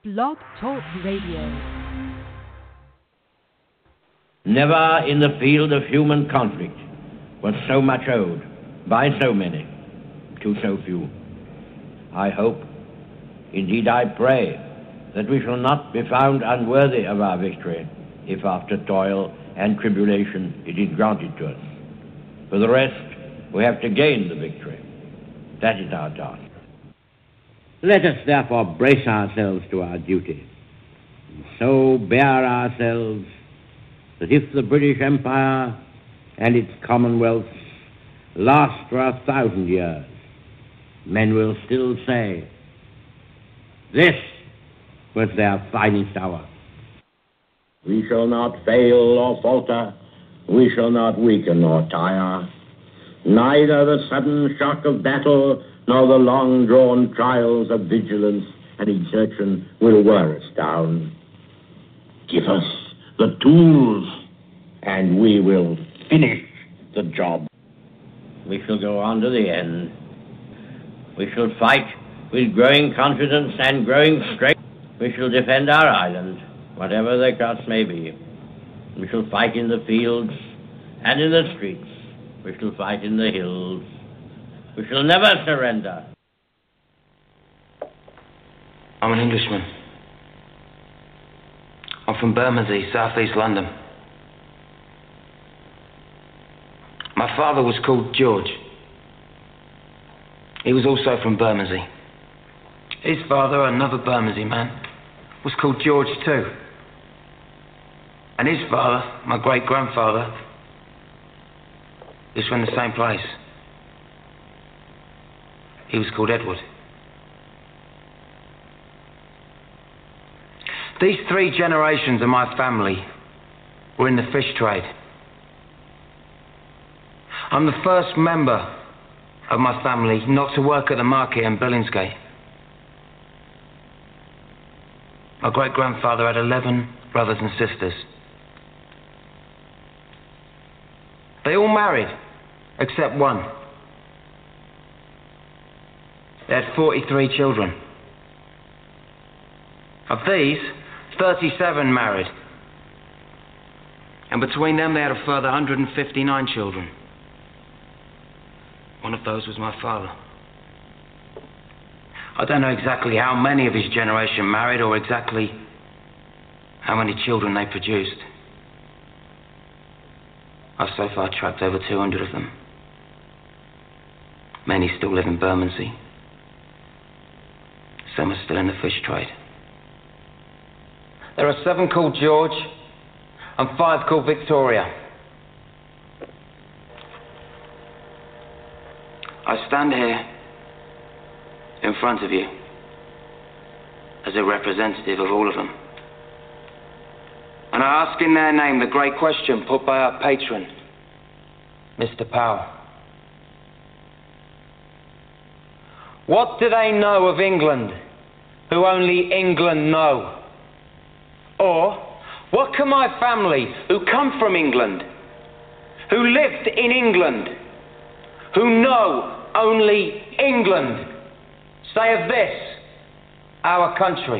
Blog Talk Radio. Never in the field of human conflict was so much owed by so many to so few. I hope, indeed I pray, that we shall not be found unworthy of our victory if after toil and tribulation it is granted to us. For the rest, we have to gain the victory. That is our task. Let us therefore brace ourselves to our duty, and so bear ourselves that if the British Empire and its commonwealths last for 1,000 years, men will still say, this was their finest hour. We shall not fail or falter. We shall not weaken or tire. Neither the sudden shock of battle nor the long-drawn trials of vigilance and exertion will wear us down. Give us the tools, and we will finish the job. We shall go on to the end. We shall fight with growing confidence and growing strength. We shall defend our island, whatever the cost may be. We shall fight in the fields and in the streets. We shall fight in the hills. We shall never surrender. I'm an Englishman. I'm from Bermondsey, southeast London. My father was called George. He was also from Bermondsey. His father, another Bermondsey man, was called George too. And his father, my great-grandfather, is from the same place. He was called Edward. These 3 generations of my family were in the fish trade. I'm the first member of my family not to work at the market in Billingsgate. My great-grandfather had 11 brothers and sisters. They all married, except one. They had 43 children. Of these, 37 married. And between them, they had a further 159 children. One of those was my father. I don't know exactly how many of his generation married or exactly how many children they produced. I've so far tracked over 200 of them. Many still live in Bermondsey. Some are still in the fish trade. There are 7 called George and 5 called Victoria. I stand here in front of you as a representative of all of them. And I ask in their name the great question put by our patron, Mr. Powell. What do they know of England who only England know? Or, what can my family who come from England, who lived in England, who know only England, say of this, our country?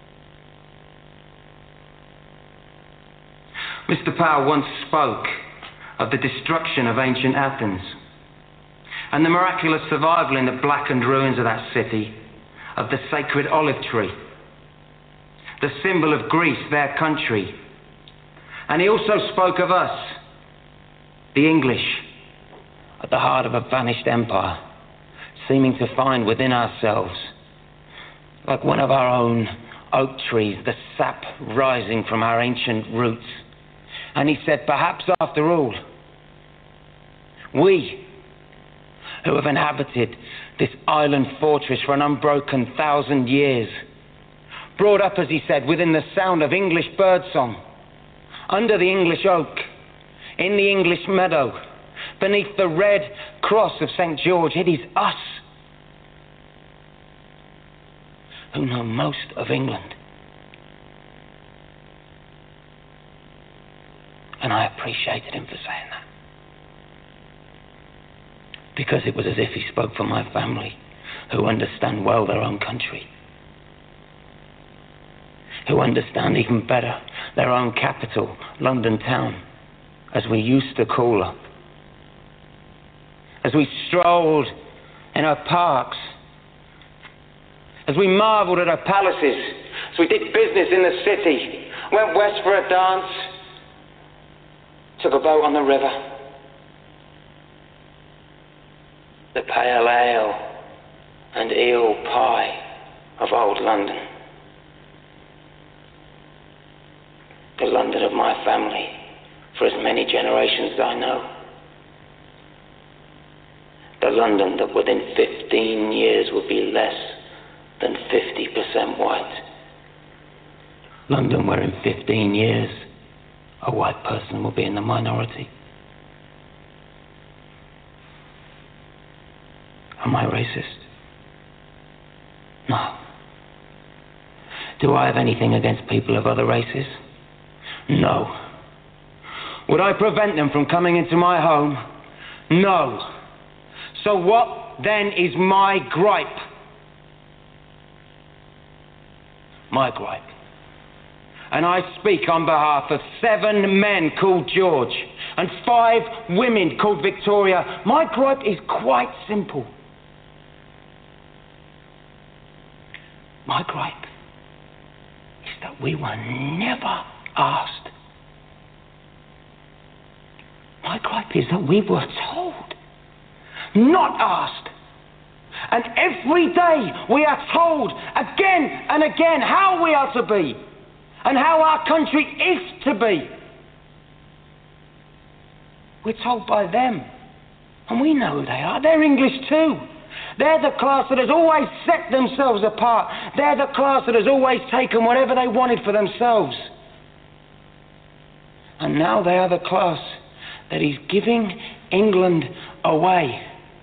Mr. Powell once spoke of the destruction of ancient Athens and the miraculous survival in the blackened ruins of that city of the sacred olive tree, the symbol of Greece, their country. And he also spoke of us, the English, at the heart of a vanished empire, seeming to find within ourselves, like one of our own oak trees, the sap rising from our ancient roots. And he said, perhaps after all, we who have inhabited this island fortress for an unbroken 1,000 years, brought up, as he said, within the sound of English birdsong, under the English oak, in the English meadow, beneath the red cross of St. George, it is us who know most of England. And I appreciated him for saying that, because it was as if he spoke for my family, who understand well their own country. who understand even better their own capital, London town, as we used to call her. As we strolled in her parks, as we marvelled at her palaces, as we did business in the city, went west for a dance, took a boat on the river. The pale ale and eel pie of old London. The London of my family for as many generations as I know. The London that within 15 years will be less than 50% white. London where in 15 years a white person will be in the minority. Am I racist? No. Do I have anything against people of other races? No. Would I prevent them from coming into my home? No. So what then is my gripe? My gripe. And I speak on behalf of 7 men called George and 5 women called Victoria. My gripe is quite simple. My gripe is that we were never asked. My gripe is that we were told, not asked. And every day we are told again and again how we are to be and how our country is to be. We're told by them, and we know who they are. They're English too. They're the class that has always set themselves apart. They're the class that has always taken whatever they wanted for themselves. And now they are the class that is giving England away.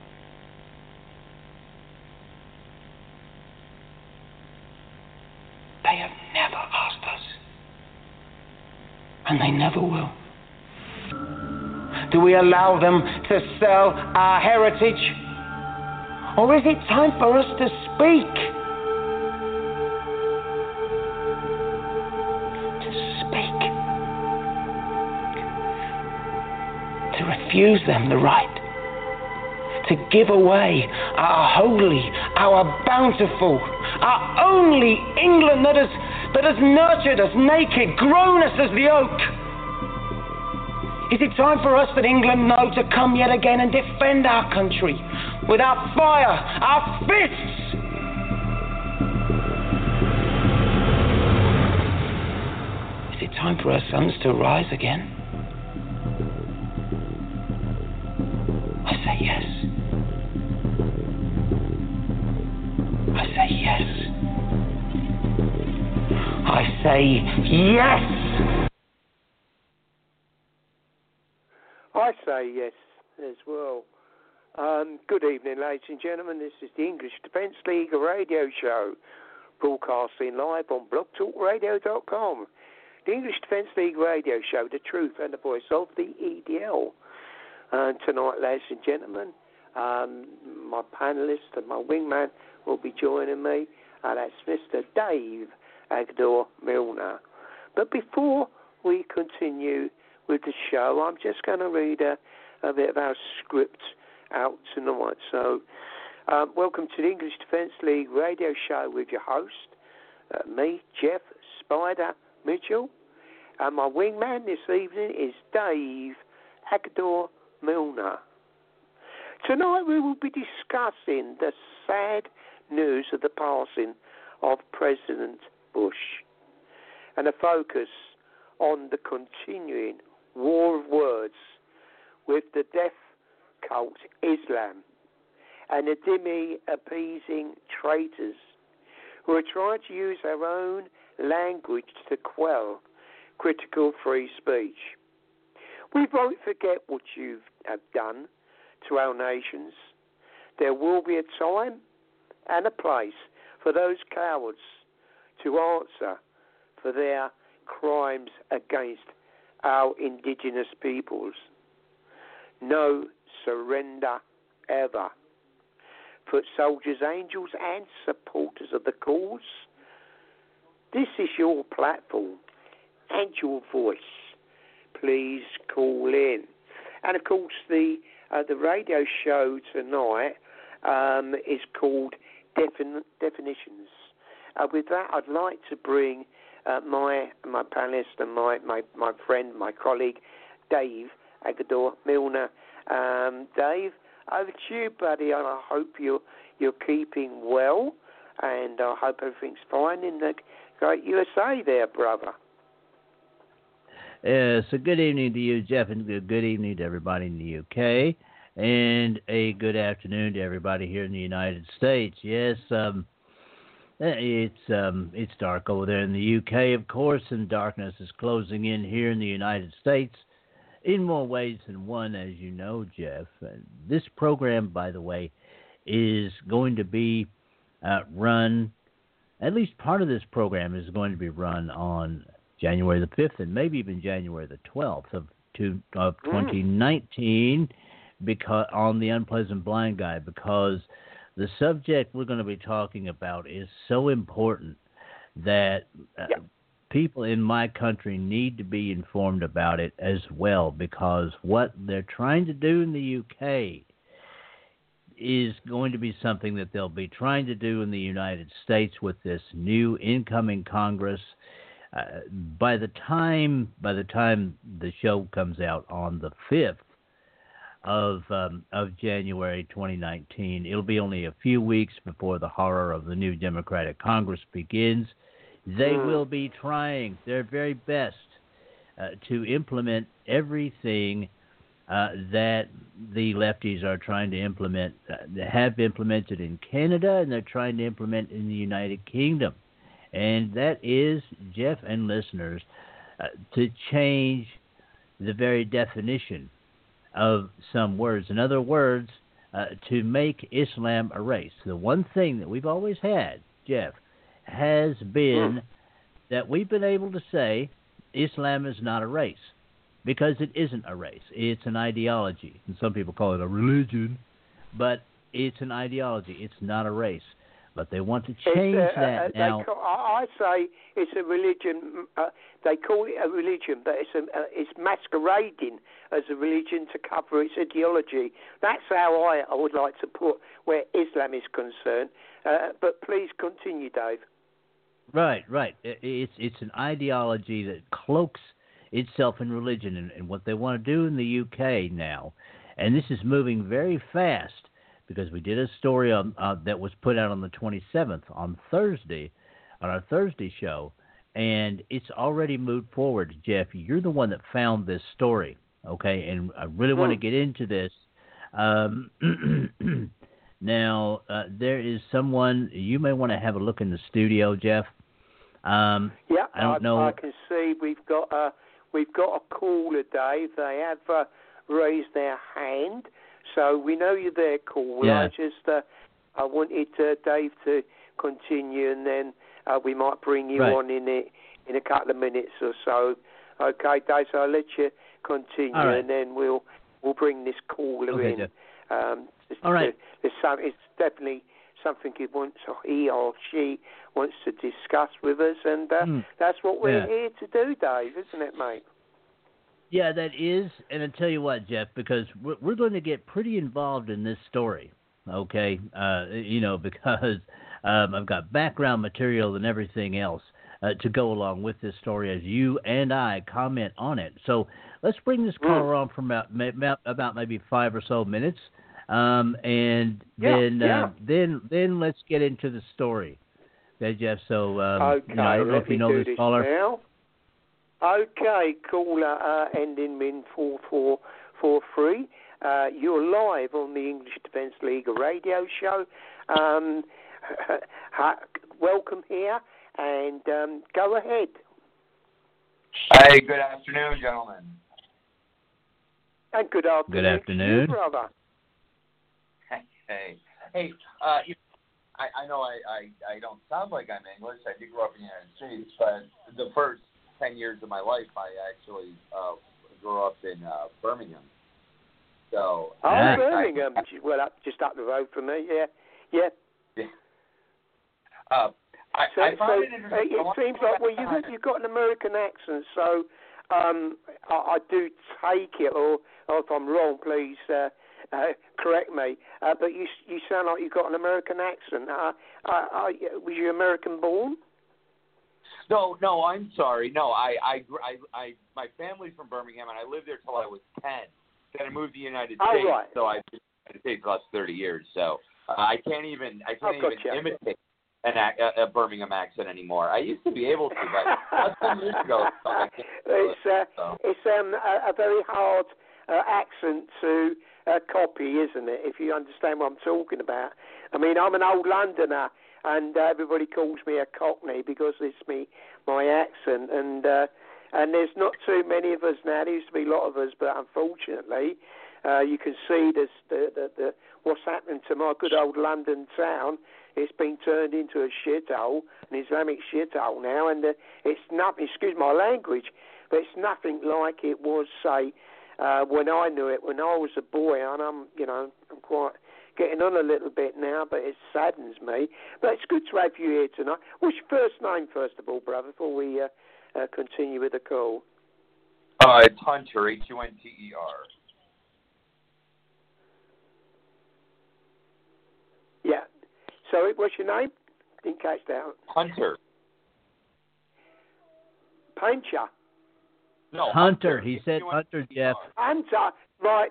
They have never asked us. And they never will. Do we allow them to sell our heritage? Or is it time for us to speak? To speak. To refuse them the right to give away our holy, our bountiful, our only England that has nurtured us naked, grown us as the oak. Is it time for us that England know to come yet again and defend our country with our fire, our fists? Is it time for our sons to rise again? I say yes. I say yes. I say yes. I say yes as well. Good evening, ladies and gentlemen. This is the English Defence League radio show, broadcasting live on blogtalkradio.com. The English Defence League radio show, the truth and the voice of the EDL. And tonight, ladies and gentlemen, my panellist and my wingman will be joining me, and that's Mr. Dave Agador Milner. But before we continue with the show, I'm just going to read a bit of our script out tonight. So, welcome to the English Defence League radio show with your host, me, Jeff Spider Mitchell, and my wingman this evening is Dave Agador Milner. Tonight we will be discussing the sad news of the passing of President Bush and a focus on the continuing war of words with the death cult Islam and the dhimmi-appeasing traitors who are trying to use their own language to quell critical free speech. We won't forget what you have done to our nations. There will be a time and a place for those cowards to answer for their crimes against our indigenous peoples. No surrender ever. Foot soldiers, angels and supporters of the cause, This is your platform and your voice. Please call in. And of course, the radio show tonight is called Definitions. With that, I'd like to bring my panelist and my friend, my colleague, Dave Agador Milner. Dave, over to you, buddy, and I hope you're keeping well, and I hope everything's fine in the great USA there, brother. So good evening to you, Jeff, and good evening to everybody in the UK, and a good afternoon to everybody here in the United States. Yes, it's dark over there in the UK, of course, and darkness is closing in here in the United States in more ways than one, as you know, Jeff. This program, by the way, is going to be run, at least part of this program is going to be run on January the 5th and maybe even January the 12th of 2019 because on the Unpleasant Blind Guy, because the subject we're going to be talking about is so important that people in my country need to be informed about it as well, because what they're trying to do in the UK is going to be something that they'll be trying to do in the United States with this new incoming Congress. By the time the show comes out on the 5th of January 2019, it'll be only a few weeks before the horror of the new Democratic Congress begins. They will be trying their very best to implement everything that the lefties are trying to implement, have implemented in Canada, and they're trying to implement in the United Kingdom. And that is, Jeff and listeners, to change the very definition of some words. In other words, to make Islam a race. The one thing that we've always had, Jeff, has been that we've been able to say Islam is not a race, because it isn't a race. It's an ideology. And some people call it a religion, but it's an ideology. It's not a race. But they want to change that now. I say it's a religion. They call it a religion, but it's masquerading as a religion to cover its ideology. That's how I would like to put where Islam is concerned. But please continue, Dave. Right. It's an ideology that cloaks itself in religion, and what they want to do in the UK now, and this is moving very fast, because we did a story that was put out on the 27th, on Thursday, on our Thursday show, and it's already moved forward. Jeff, you're the one that found this story, okay? And I really want to get into this. Now, there is someone, you may want to have a look in the studio, Jeff. I don't know. I can see we've got a caller, Dave. They have raised their hand. So we know you're there, caller. Yeah. I wanted Dave to continue, and then we might bring you on in a couple of minutes or so. Okay, Dave. So I'll let you continue, and then we'll bring this caller in. All right. It's definitely something he or she wants to discuss with us, and that's what we're here to do, Dave, isn't it, mate? Yeah, that is, and I tell you what, Jeff, because we're going to get pretty involved in this story, okay? Because I've got background material and everything else to go along with this story as you and I comment on it. So let's bring this caller on for about maybe 5 or so minutes, and then let's get into the story, okay, Jeff? So I don't know if you know this caller. Now. Okay, caller ending in 4443. You're live on the English Defence League radio show. Welcome here, and go ahead. Hey, good afternoon, gentlemen. And good afternoon. Good afternoon, to you, brother. Hey. I know I don't sound like I'm English. I did grow up in the United States, but the first 10 years of my life, I actually grew up in Birmingham. So. Birmingham. Well, just up the road from me. Yeah. I find it interesting. It seems like, well, you've got an American accent, so I do take it, or if I'm wrong, please correct me. But you sound like you've got an American accent. Was you American born? No, I'm sorry. No, my family's from Birmingham, and I lived there till I was 10. Then I moved to the United States, right. so I've been in the United States the last 30 years. So I can't even imitate a Birmingham accent anymore. I used to be able to, but that's 10 years ago. So I can't it's a very hard accent to copy, isn't it? If you understand what I'm talking about. I mean, I'm an old Londoner, and everybody calls me a Cockney because it's my accent, and there's not too many of us now. There used to be a lot of us, but unfortunately, you can see the what's happening to my good old London town. It's been turned into a shithole, an Islamic shithole now, and it's nothing. Excuse my language, but it's nothing like it was, say, when I knew it, when I was a boy. And I'm quite getting on a little bit now, but it saddens me. But it's good to have you here tonight. What's your first name, first of all, brother, before we continue with the call? It's Hunter, Hunter. Yeah. Sorry, what's your name? Didn't catch that. Hunter. Painter. No, Hunter. He said Hunter, Jeff. Hunter. Right.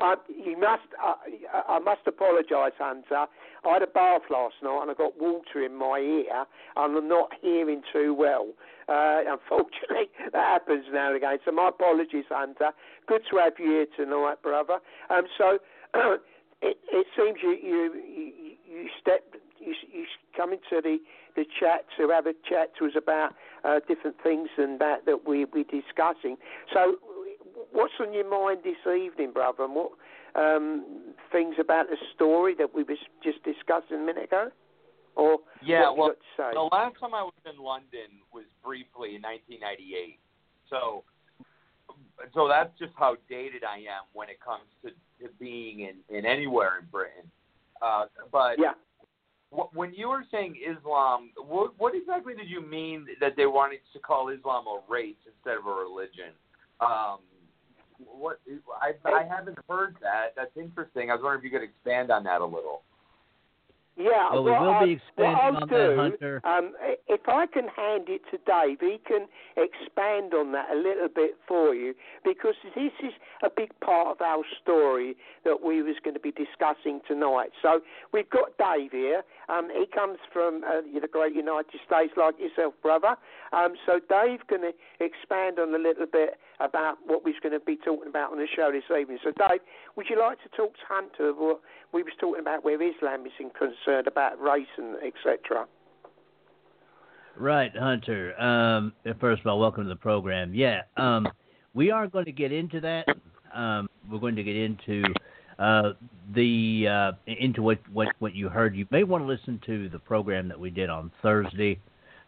I must apologise, Hunter. I had a bath last night and I got water in my ear and I'm not hearing too well. Unfortunately, that happens now and again. So my apologies, Hunter. Good to have you here tonight, brother. So it seems you come into the chat to have a chat to us about different things and that we're discussing. So what's on your mind this evening, brother, and what things about the story that we was just discussing a minute ago? Or yeah, what you got to say? The last time I was in London was briefly in 1998. So that's just how dated I am when it comes to being in anywhere in Britain. But yeah. When you were saying Islam, what exactly did you mean that they wanted to call Islam a race instead of a religion? I haven't heard that. That's interesting. I was wondering if you could expand on that a little. Yeah, well, we will be expanding on that, Hunter. If I can hand it to Dave, he can expand on that a little bit for you, because this is a big part of our story that we was going to be discussing tonight. So we've got Dave here. He comes from the great United States, like yourself, brother. So Dave can expand on a little bit about what we're going to be talking about on the show this evening. So Dave, would you like to talk to Hunter what we was talking about where Islam is concerned about race and etc.? Right, Hunter. First of all, welcome to the program. Yeah, we are going to get into that. We're going to get into into what you heard. You may want to listen to the program that we did on Thursday.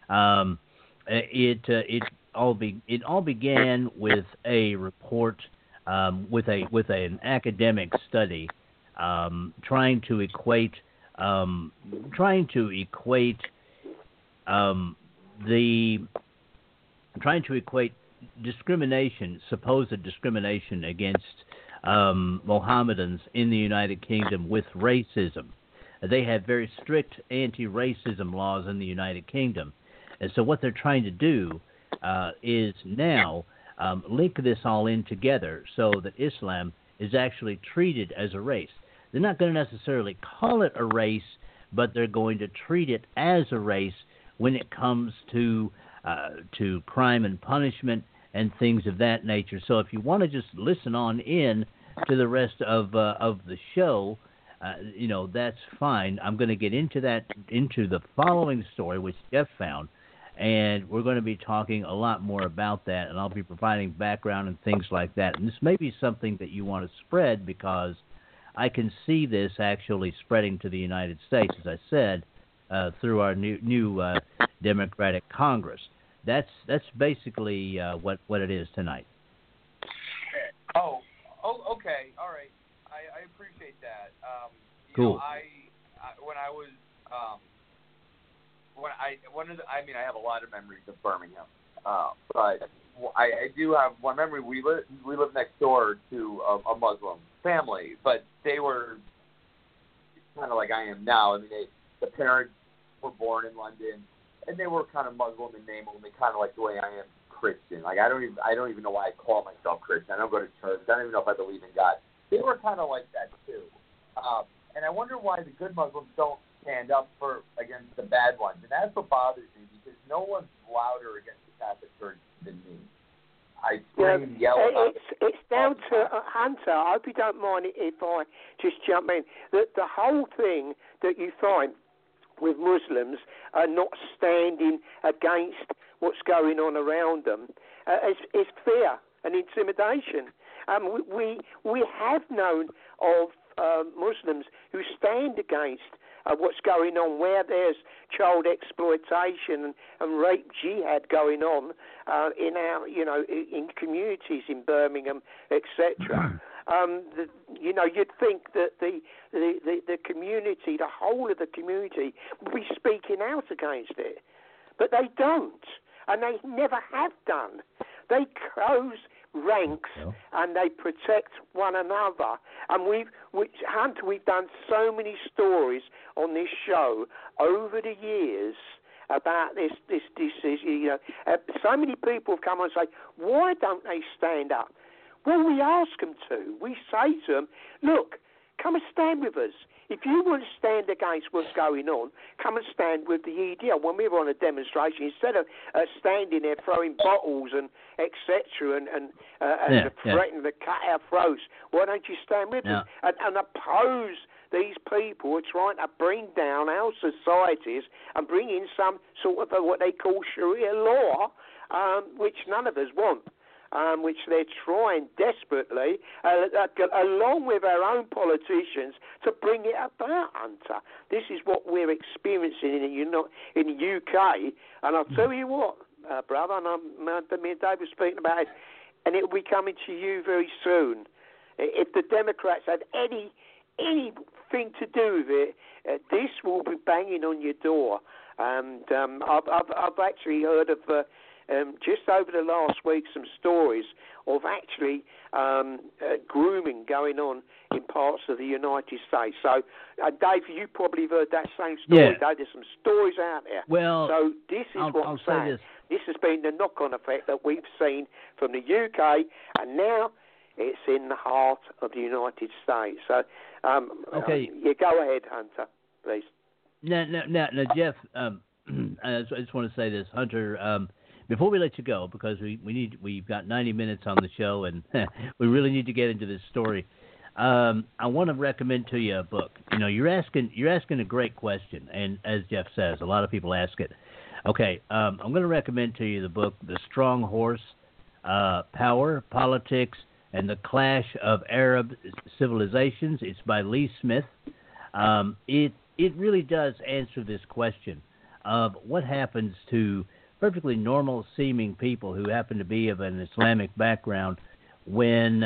It all began with a report with an academic study trying to equate discrimination, supposed discrimination against Mohammedans in the United Kingdom with racism. They have very strict anti-racism laws in the United Kingdom, and so what they're trying to do is now link this all in together so that Islam is actually treated as a race. They're not going to necessarily call it a race, but they're going to treat it as a race when it comes to crime and punishment and things of that nature. So if you want to just listen on in to the rest of the show, that's fine. I'm going to get into the following story, which Jeff found, and we're going to be talking a lot more about that, and I'll be providing background and things like that. And this may be something that you want to spread, because I can see this actually spreading to the United States, as I said, through our new Democratic Congress. That's basically what it is tonight. Oh, okay, all right. I appreciate that. Cool. I have a lot of memories of Birmingham, but I do have one memory. We lived next door to a Muslim family, but they were kind of like I am now. I mean, the parents were born in London, and they were kind of Muslim in name only, kind of like the way I am Christian. Like I don't even know why I call myself Christian. I don't go to church. I don't even know if I believe in God. They were kind of like that too, and I wonder why the good Muslims don't stand up against the bad ones, and that's what bothers me because no one's louder against the Catholic Church than me. I scream, yell about it. It's down to Hunter. I hope you don't mind if I just jump in. The whole thing that you find with Muslims are not standing against what's going on around them is fear and intimidation. We have known of Muslims who stand against what's going on, where there's child exploitation and rape jihad going on in our, in communities in Birmingham, etc. You'd think that the community, the whole of the community, would be speaking out against it, but they don't, and they never have done. They close ranks and they protect one another. And Hunter, we've done so many stories on this show over the years about this decision. So many people have come on and say, why don't they stand up? Well, we ask them to. We say to them, look, come and stand with us. If you want to stand against what's going on, come and stand with the EDL. When we were on a demonstration, instead of standing there throwing bottles and etc. and threatening to cut our throats, why don't you stand with us and oppose these people who are trying to bring down our societies and bring in some sort of what they call Sharia law, which none of us want. Which they're trying desperately, along with our own politicians, to bring it about, Hunter. This is what we're experiencing in the UK, and I'll tell you what, brother, and me and Dave were speaking about it, and it will be coming to you very soon. If the Democrats have anything to do with it, this will be banging on your door. And I've actually heard of... just over the last week, some stories of actually grooming going on in parts of the United States. So, Dave, you probably have heard that same story. Yeah. Dave, there's some stories out there. Well, so this is what I'm saying. This has been the knock-on effect that we've seen from the UK, and now it's in the heart of the United States. So, you go ahead, Hunter, please. Now, Jeff, I just want to say this, Hunter. Before we let you go, because we've got 90 minutes on the show, and we really need to get into this story. I want to recommend to you a book. You're asking a great question, and as Jeff says, a lot of people ask it. Okay, I'm going to recommend to you the book, The Strong Horse, Power, Politics, and the Clash of Arab Civilizations. It's by Lee Smith. It really does answer this question of what happens to perfectly normal-seeming people who happen to be of an Islamic background when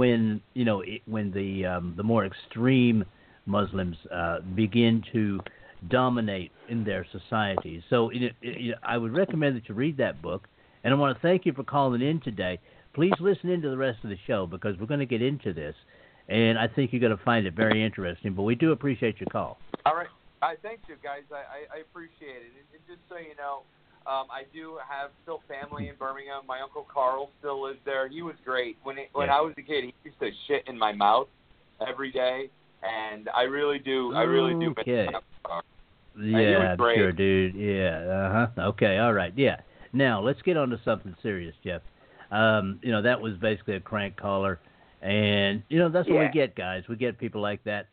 the more extreme Muslims begin to dominate in their societies. So I would recommend that you read that book, and I want to thank you for calling in today. Please listen into the rest of the show because we're going to get into this, and I think you're going to find it very interesting. But we do appreciate your call. All right. Thank you, guys. I appreciate it. And just so you know, I do have still family in Birmingham. My Uncle Carl still lives there. He was great. When I was a kid, he used to shit in my mouth every day, and I really do miss him. Yeah, I'm sure, dude. Yeah, Okay, all right. Yeah. Now, let's get on to something serious, Jeff. That was basically a crank caller, and, that's what we get, guys. We get people like that.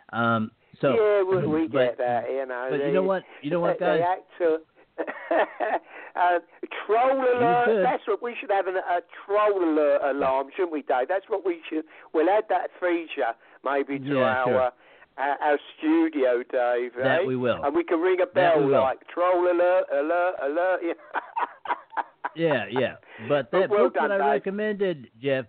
We get that, But you know what? Guys? They act to... troll alert. That's what we should have, a troll alert alarm, shouldn't we, Dave? That's what we should. We'll add that feature maybe to our studio, Dave. That we will. And we can ring a bell like troll alert. Yeah. But that book that I recommended, Jeff,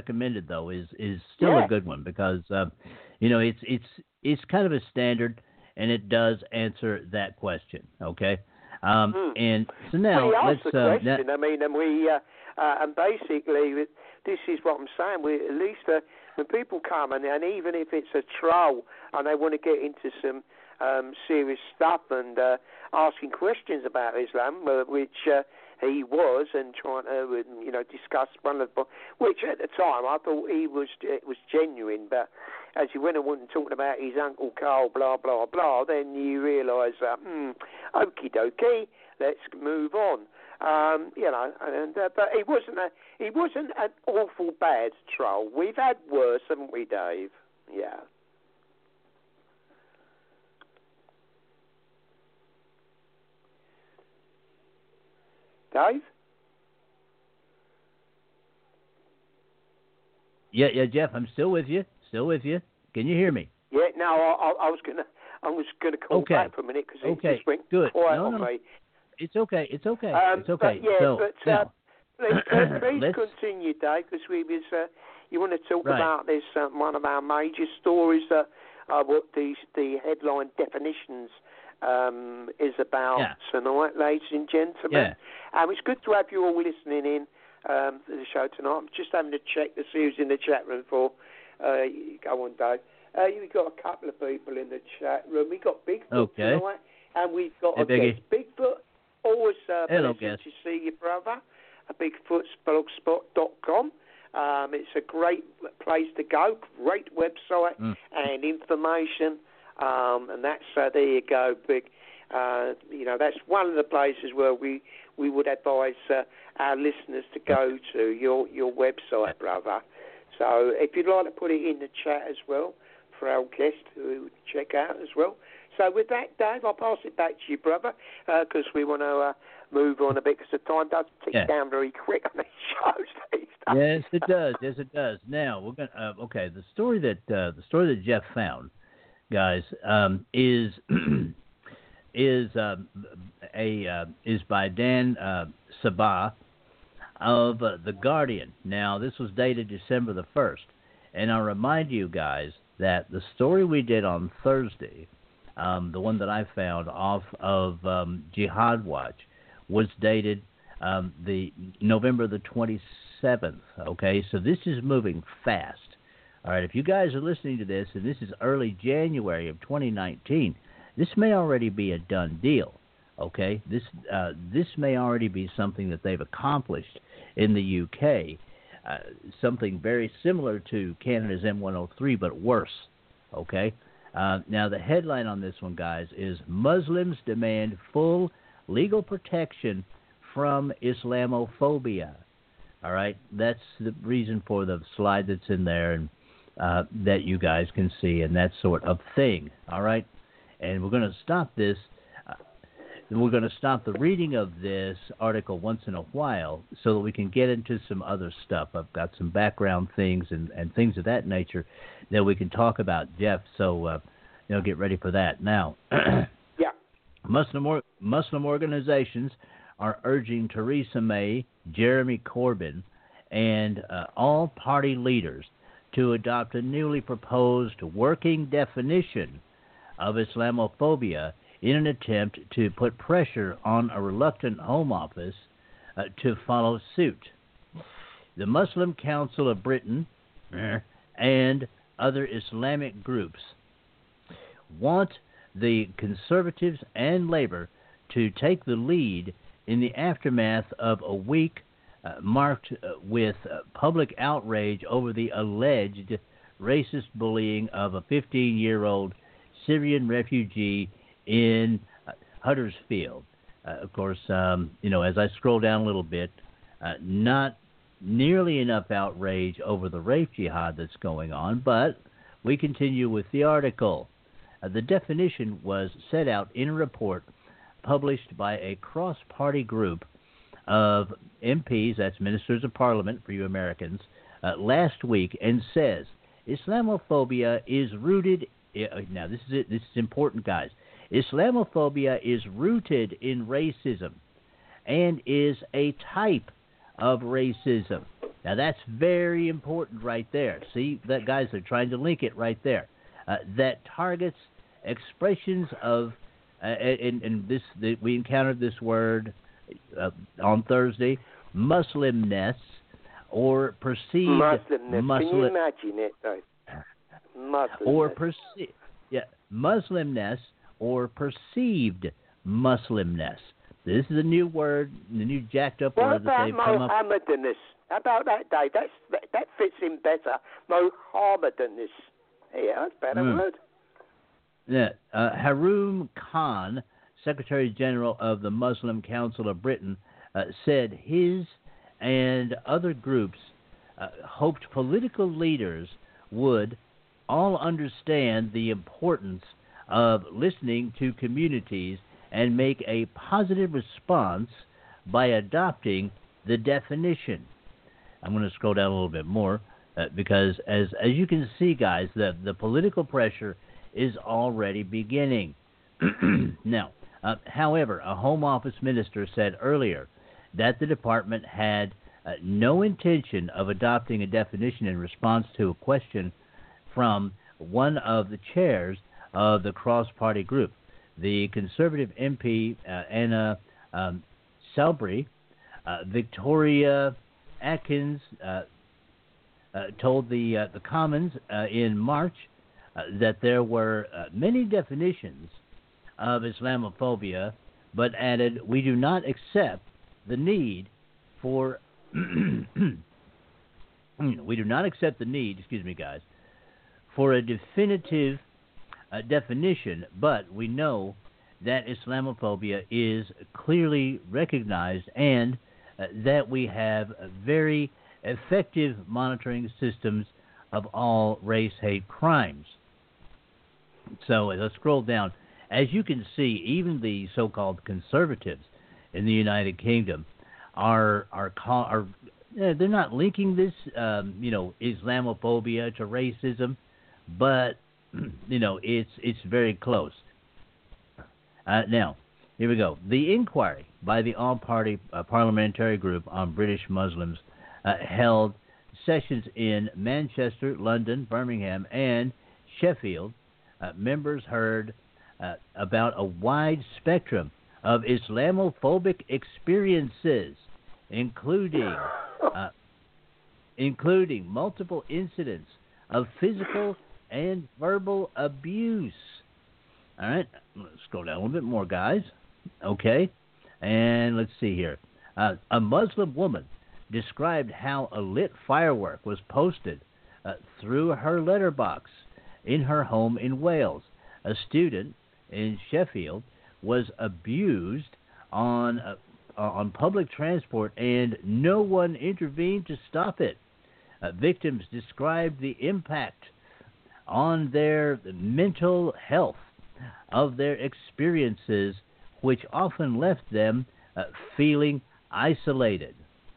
though, is still a good one because it's kind of a standard. and it does answer that question. Okay, and so now we asked let's. the question. I mean, and we and basically this is what I'm saying. We at least when people come and even if it's a troll and they want to get into some serious stuff and asking questions about Islam, which he was, and trying to discuss one of the, which at the time I thought it was genuine, but as he went on talking about his Uncle Carl, blah blah blah, then you realise okie dokie, let's move on. And but he wasn't an awful bad troll. We've had worse, haven't we, Dave? Yeah. Dave? Yeah, Jeff, I'm still with you. Can you hear me? Yeah, no, I was gonna call back for a minute because it just went quiet on me. It's okay. It's okay. But yeah, so, but please let's continue, Dave, because you want to talk about this one of our major stories, what the headline definitions is about tonight, ladies and gentlemen. It's good to have you all listening in to the show tonight. I'm just having to check to see who's in the chat room for. Go on, Dave. We've got a couple of people in the chat room. We've got Bigfoot tonight, and we've got a guest. Bigfoot, always pleasure to see you, brother. Bigfootsblogspot.com. It's a great place to go, great website and information. And that's there you go, Big. That's one of the places where we would advise our listeners to go to, your website, brother. So if you'd like to put it in the chat as well for our guest to check out as well. So with that, Dave, I'll pass it back to you, brother, because we want to move on a bit because the time does tick down very quick on these shows these days. Yes, it does. Now we're gonna the story that Jeff found, guys, is by Dan Sabah of The Guardian. Now, this was dated December the 1st. And I'll remind you guys that the story we did on Thursday, the one that I found off of Jihad Watch, was dated the November the 27th. Okay, so this is moving fast. All right, if you guys are listening to this, and this is early January of 2019, this may already be a done deal. Okay, this may already be something that they've accomplished in the UK, something very similar to Canada's M103, but worse. Okay, now the headline on this one, guys, is Muslims demand full legal protection from Islamophobia. All right, that's the reason for the slide that's in there, and that you guys can see, and that sort of thing. All right, and we're going to stop this. We're going to stop the reading of this article once in a while so that we can get into some other stuff. I've got some background things and things of that nature that we can talk about, Jeff. So, get ready for that. Now, Muslim organizations are urging Theresa May, Jeremy Corbyn, and all party leaders to adopt a newly proposed working definition of Islamophobia in an attempt to put pressure on a reluctant Home Office to follow suit. The Muslim Council of Britain and other Islamic groups want the Conservatives and Labour to take the lead in the aftermath of a week marked with public outrage over the alleged racist bullying of a 15-year-old Syrian refugee in Huddersfield. Of course, as I scroll down a little bit, not nearly enough outrage over the rape jihad that's going on, but we continue with the article. The definition was set out in a report published by a cross-party group of MPs, that's Ministers of Parliament for you Americans, last week, and says Islamophobia is rooted. Now, this is it. This is important, guys. Islamophobia is rooted in racism and is a type of racism. Now, that's very important right there. See, that guys are trying to link it right there. That targets expressions of, we encountered this word on Thursday, Muslimness, or perceived Muslimness. Can you imagine it, though? Muslimness. Muslimness or perceived Muslimness. This is a new word, the new jacked up word that they've come up. Mohammedanness? How about that, Dave? That fits in better. Mohammedanness. Yeah, that's a better word. Yeah, Haroon Khan, Secretary General of the Muslim Council of Britain, said his and other groups hoped political leaders would all understand the importance of listening to communities and make a positive response by adopting the definition. I'm going to scroll down a little bit more because, as you can see, guys, the political pressure is already beginning. Now, however, a Home Office minister said earlier that the department had no intention of adopting a definition in response to a question from one of the chairs of the cross-party group. The Conservative MP, Anna Soubry, Victoria Atkins, told the Commons in March that there were many definitions of Islamophobia, but added, "We do not accept the need for guys, for a definitive definition, but we know that Islamophobia is clearly recognized and that we have very effective monitoring systems of all race hate crimes." So let's scroll down. As you can see, even the so-called conservatives in the United Kingdom are they're not linking this Islamophobia to racism, but it's very close. Now, here we go. The inquiry by the All-Party Parliamentary Group on British Muslims held sessions in Manchester, London, Birmingham, and Sheffield. Members heard about a wide spectrum of Islamophobic experiences, including multiple incidents of physical and verbal abuse. All right, let's scroll down a little bit more, guys. Okay, and let's see here. A Muslim woman described how a lit firework was posted through her letterbox in her home in Wales. A student in Sheffield was abused on public transport, and no one intervened to stop it. Victims described the impact on their mental health of their experiences, which often left them feeling isolated.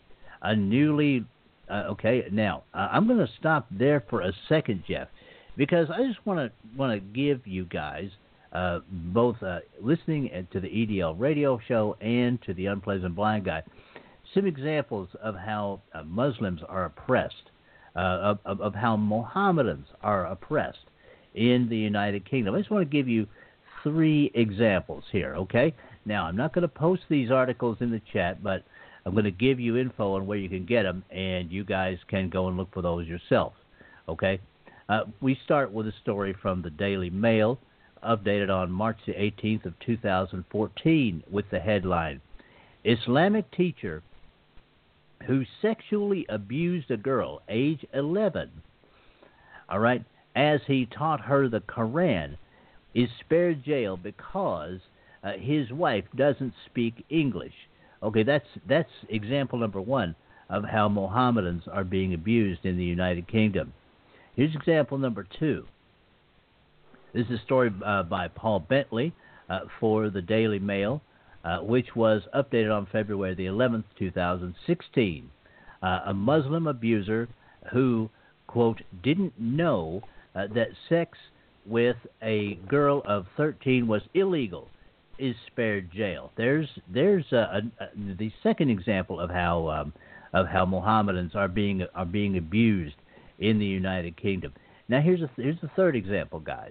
Now I'm going to stop there for a second, Jeff, because I just want to give you guys both listening to the EDL radio show and to the Unpleasant Blind Guy some examples of how Muslims are oppressed, of how Mohammedans are oppressed in the United Kingdom. I just want to give you 3 examples here, okay? Now, I'm not going to post these articles in the chat, but I'm going to give you info on where you can get them, and you guys can go and look for those yourselves, okay? We start with a story from the Daily Mail, updated on March the 18th of 2014, with the headline, Islamic teacher who sexually abused a girl, age 11, all right, as he taught her the Quran, is spared jail because his wife doesn't speak English. Okay, that's example number 1 of how Mohammedans are being abused in the United Kingdom. Here's example number 2. This is a story by Paul Bentley for the Daily Mail, which was updated on February the 11th, 2016. A Muslim abuser who, quote, didn't know that sex with a girl of 13 was illegal is spared jail. There's the second example of how Mohammedans are being abused in the United Kingdom. Now here's the third example, guys.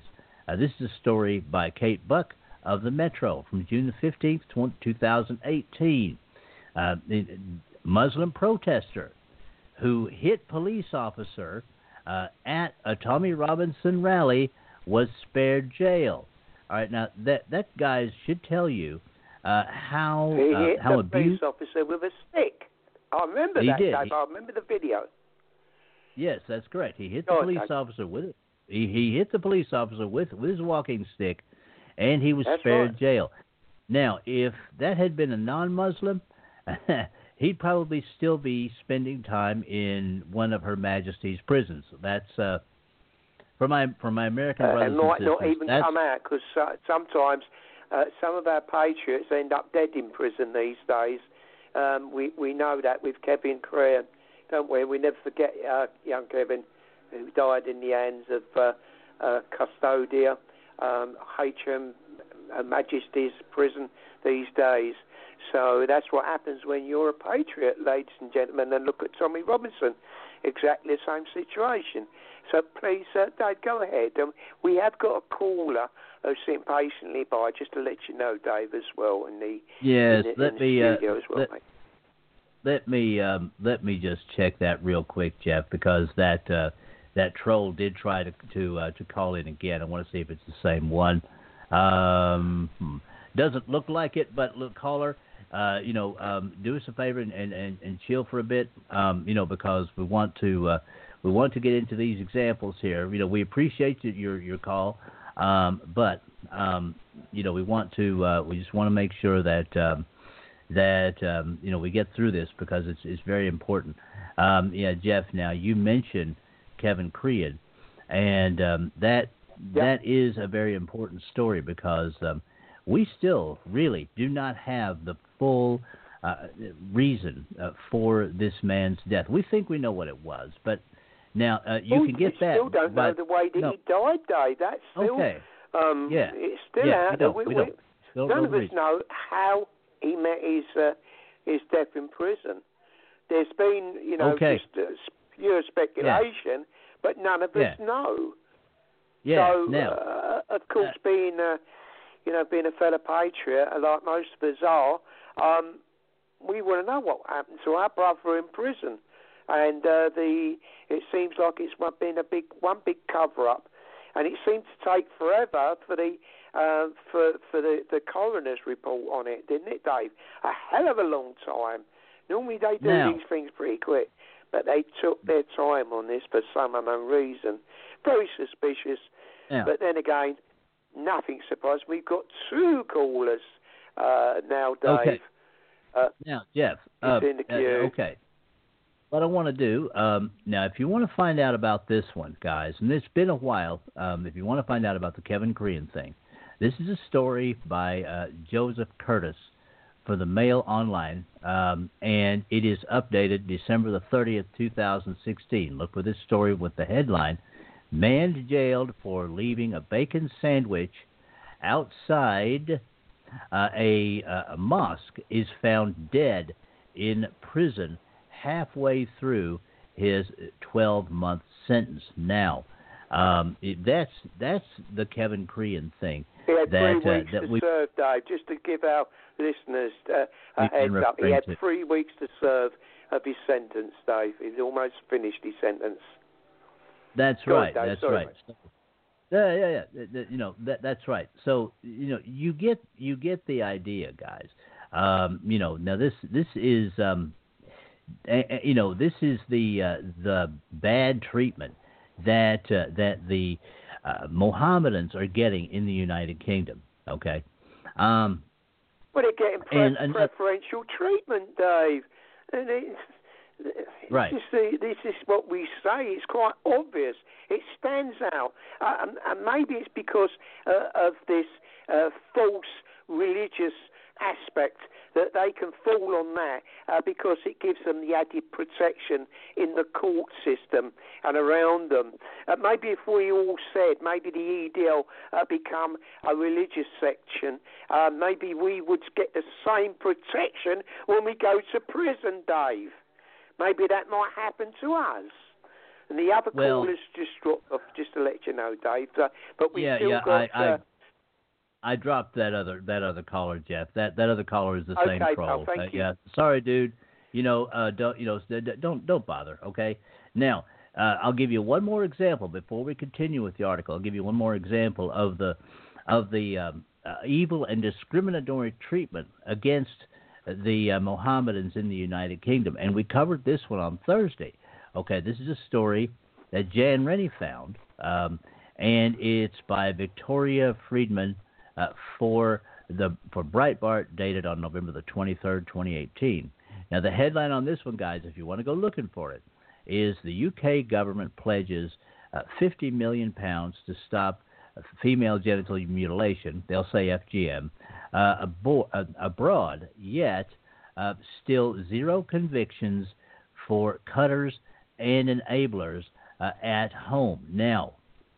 This is a story by Kate Buck of the Metro from June the 15th, 2018. Muslim protester who hit police officer at a Tommy Robinson rally was spared jail. All right, now that guy should tell you how he hit the abused. police officer with a stick. I remember that, Dave. I remember the video. Yes, that's correct. He hit the police officer with it. He hit the police officer with his walking stick, and he was spared jail. Now, if that had been a non-Muslim, he'd probably still be spending time in one of Her Majesty's prisons. That's for my American brothers and sisters. Not even come out, because sometimes some of our patriots end up dead in prison these days. We know that with Kevin Crean, don't we? We never forget young Kevin, who died in the hands of Custodia, HM Majesty's prison these days. So that's what happens when you're a patriot, ladies and gentlemen. And look at Tommy Robinson, exactly the same situation. So please, Dave, go ahead. We have got a caller who's sitting patiently by, just to let you know, Dave, as well, in the studio as well, mate. Let me just check that real quick, Jeff, because that troll did try to call in again. I want to see if it's the same one. Doesn't look like it, but look, caller, do us a favor and chill for a bit, because we want to get into these examples here. We appreciate your call, but we want to we just want to make sure that we get through this, because it's very important. Jeff, now you mentioned Kevin Crean, and that is a very important story, because we still really do not have the full reason for this man's death. We think we know what it was, but now you can get that. We still don't know the way that he died, Dave. That's still, okay. It's still out there. None of us know how he met his death in prison. There's been, just pure speculation, but none of us know. Yeah. So, now, of course, being a fellow patriot, like most of us are, we want to know what happened to our brother in prison. And it seems like it's been one big cover-up, and it seemed to take forever for the coroner's report on it, didn't it, Dave? A hell of a long time. Normally they do these things pretty quick, but they took their time on this for some unknown reason. Very suspicious. Yeah. But then again, nothing surprised. We've got two callers now, Dave. Okay. Now, Jeff. In the queue. Okay. What I want to do, now, if you want to find out about this one, guys, and it's been a while, if you want to find out about the Kevin Crean thing, this is a story by Joseph Curtis for the Mail Online, and it is updated December the 30th, 2016. Look for this story with the headline, "Man jailed for leaving a bacon sandwich outside a mosque is found dead in prison halfway through his 12-month sentence." Now, that's the Kevin Crean thing. He had 3 weeks to serve, Dave, just to give our listeners a heads up. He had 3 weeks to serve of his sentence, Dave. He's almost finished his sentence. That's right. Dave, that's sorry, right. Yeah. That's right. So you get the idea, guys. Now this is this is the bad treatment that the Mohammedans are getting in the United Kingdom. Okay. Well, they're getting preferential treatment, Dave. And right. This is what we say. It's quite obvious. It stands out. And maybe it's because of this false religious aspect that they can fall on that because it gives them the added protection in the court system and around them. Maybe if we all said, maybe the EDL become a religious section, maybe we would get the same protection when we go to prison, Dave. Maybe that might happen to us. And the other callers just dropped off, just to let you know, Dave. But we still got... I dropped that other caller, Jeff. That other caller is the same troll. Pal, thank you. Yeah, sorry, dude. Don't bother. Okay. Now, I'll give you one more example before we continue with the article. I'll give you one more example of the evil and discriminatory treatment against the Mohammedans in the United Kingdom, and we covered this one on Thursday. Okay, this is a story that Jan Rennie found, and it's by Victoria Friedman. For Breitbart, dated on November the 23rd, 2018. Now, the headline on this one, guys, if you want to go looking for it, is the UK government pledges £50 million to stop female genital mutilation, they'll say FGM, abroad, yet still zero convictions for cutters and enablers at home. Now,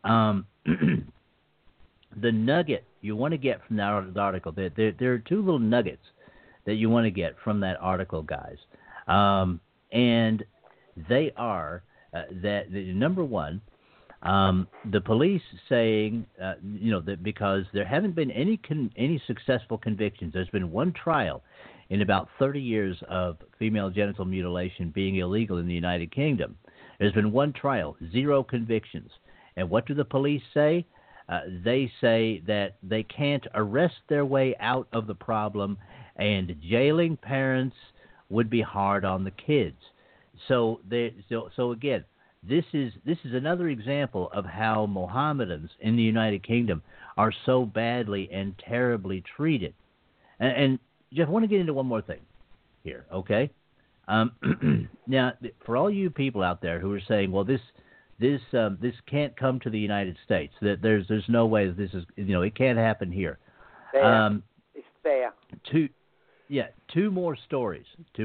the nugget you want to get from that article, there are two little nuggets that you want to get from that article, guys. And they are that, number one, the police saying, that because there haven't been any successful convictions. There's been one trial in about 30 years of female genital mutilation being illegal in the United Kingdom. There's been one trial, zero convictions. And what do the police say? They say that they can't arrest their way out of the problem, and jailing parents would be hard on the kids. So again, this is another example of how Mohammedans in the United Kingdom are so badly and terribly treated. And Jeff, I want to get into one more thing here, okay? Now, for all you people out there who are saying, well, this can't come to the United States. That there's no way that this is, it can't happen here. It's there. Two more stories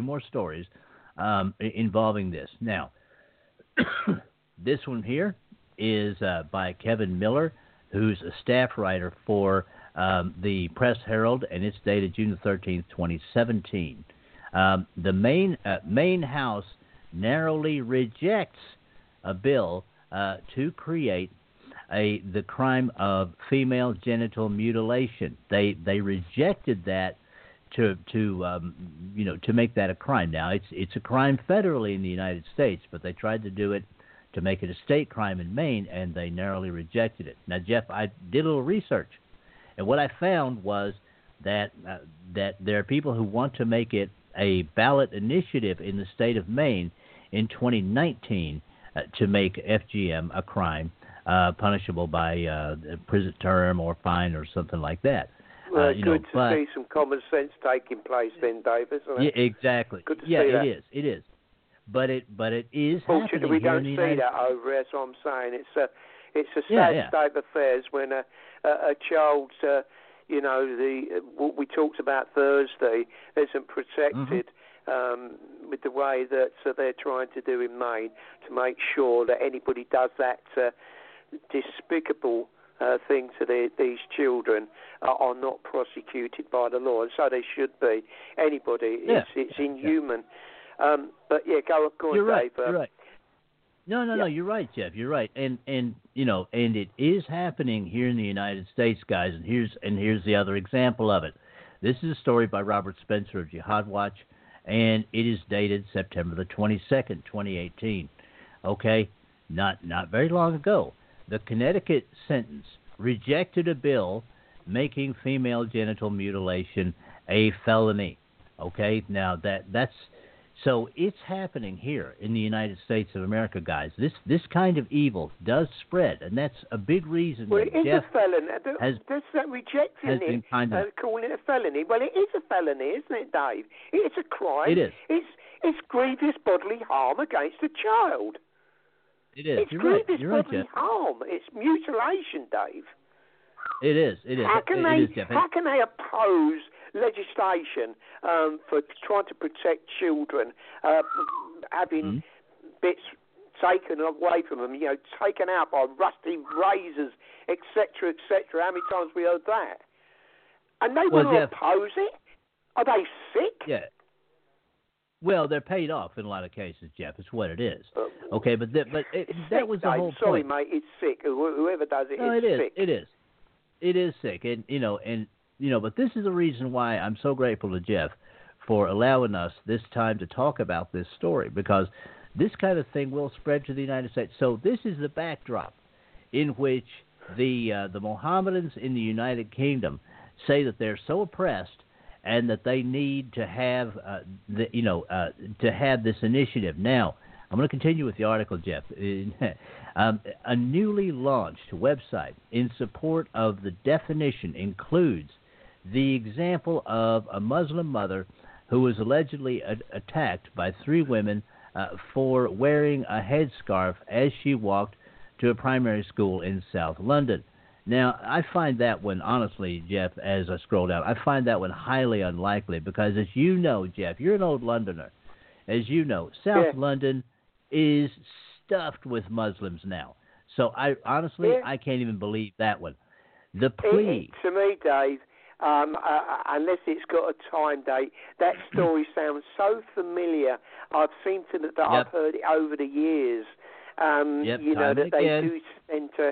involving this. Now, this one here is by Kevin Miller, who's a staff writer for the Press Herald, and it's dated June 13th, 2017. The Maine House narrowly rejects a bill to create the crime of female genital mutilation. They rejected that to make that a crime. Now it's a crime federally in the United States, but they tried to do it to make it a state crime in Maine, and they narrowly rejected it. Now, Jeff, I did a little research, and what I found was that there are people who want to make it a ballot initiative in the state of Maine in 2019 to make FGM a crime punishable by a prison term or fine or something like that. Well, good to see some common sense taking place then, Dave, isn't it? Yeah, exactly. Good to see that. It is. But it is Fortunately, happening we don't here in the see United that over here, so I'm saying. It's a sad state of affairs when a child's, what we talked about Thursday, isn't protected with the way that they're trying to do in Maine to make sure that anybody does that despicable thing to these children are not prosecuted by the law, and so they should be. Anybody, it's inhuman. But go on, you're right, Dave. You're right. No, you're right, Jeff. You're right, and it is happening here in the United States, guys. And here's the other example of it. This is a story by Robert Spencer of Jihad Watch, and it is dated September the 22nd, 2018. Okay, not very long ago, the Connecticut sentence rejected a bill making female genital mutilation a felony. Okay, now that's. So it's happening here in the United States of America, guys. This kind of evil does spread, and that's a big reason. Well, it is Jeff a felony. That's that rejecting it, calling it a felony. Well, it is a felony, isn't it, Dave? It's a crime. It is. It's grievous bodily harm against a child. It is. It's grievous bodily harm. It's mutilation, Dave. It is. How can they oppose legislation for trying to protect children, having bits taken away from them, taken out by rusty razors, etc., etc.? How many times we heard that? And they want to oppose it? Are they sick? Yeah. Well, they're paid off in a lot of cases, Jeff. It's what it is. Okay, but that was the whole Sorry, point. mate, it's sick. Whoever does it, No, it's sick. It is sick, and but this is the reason why I'm so grateful to Jeff for allowing us this time to talk about this story, because this kind of thing will spread to the United States. So this is the backdrop in which the Mohammedans in the United Kingdom say that they're so oppressed and that they need to have to have this initiative. Now, I'm going to continue with the article, Jeff. A newly launched website in support of the definition includes the example of a Muslim mother who was allegedly attacked by 3 women for wearing a headscarf as she walked to a primary school in South London. Now, I find that one, honestly, Jeff, as I scroll down, I find that one highly unlikely because, as you know, Jeff, you're an old Londoner. As you know, South London is stuffed with Muslims now. So, I can't even believe that one. The plea... To me, Dave, unless it's got a time date, that story sounds so familiar. I've seen that I've heard it over the years. That they do tend to...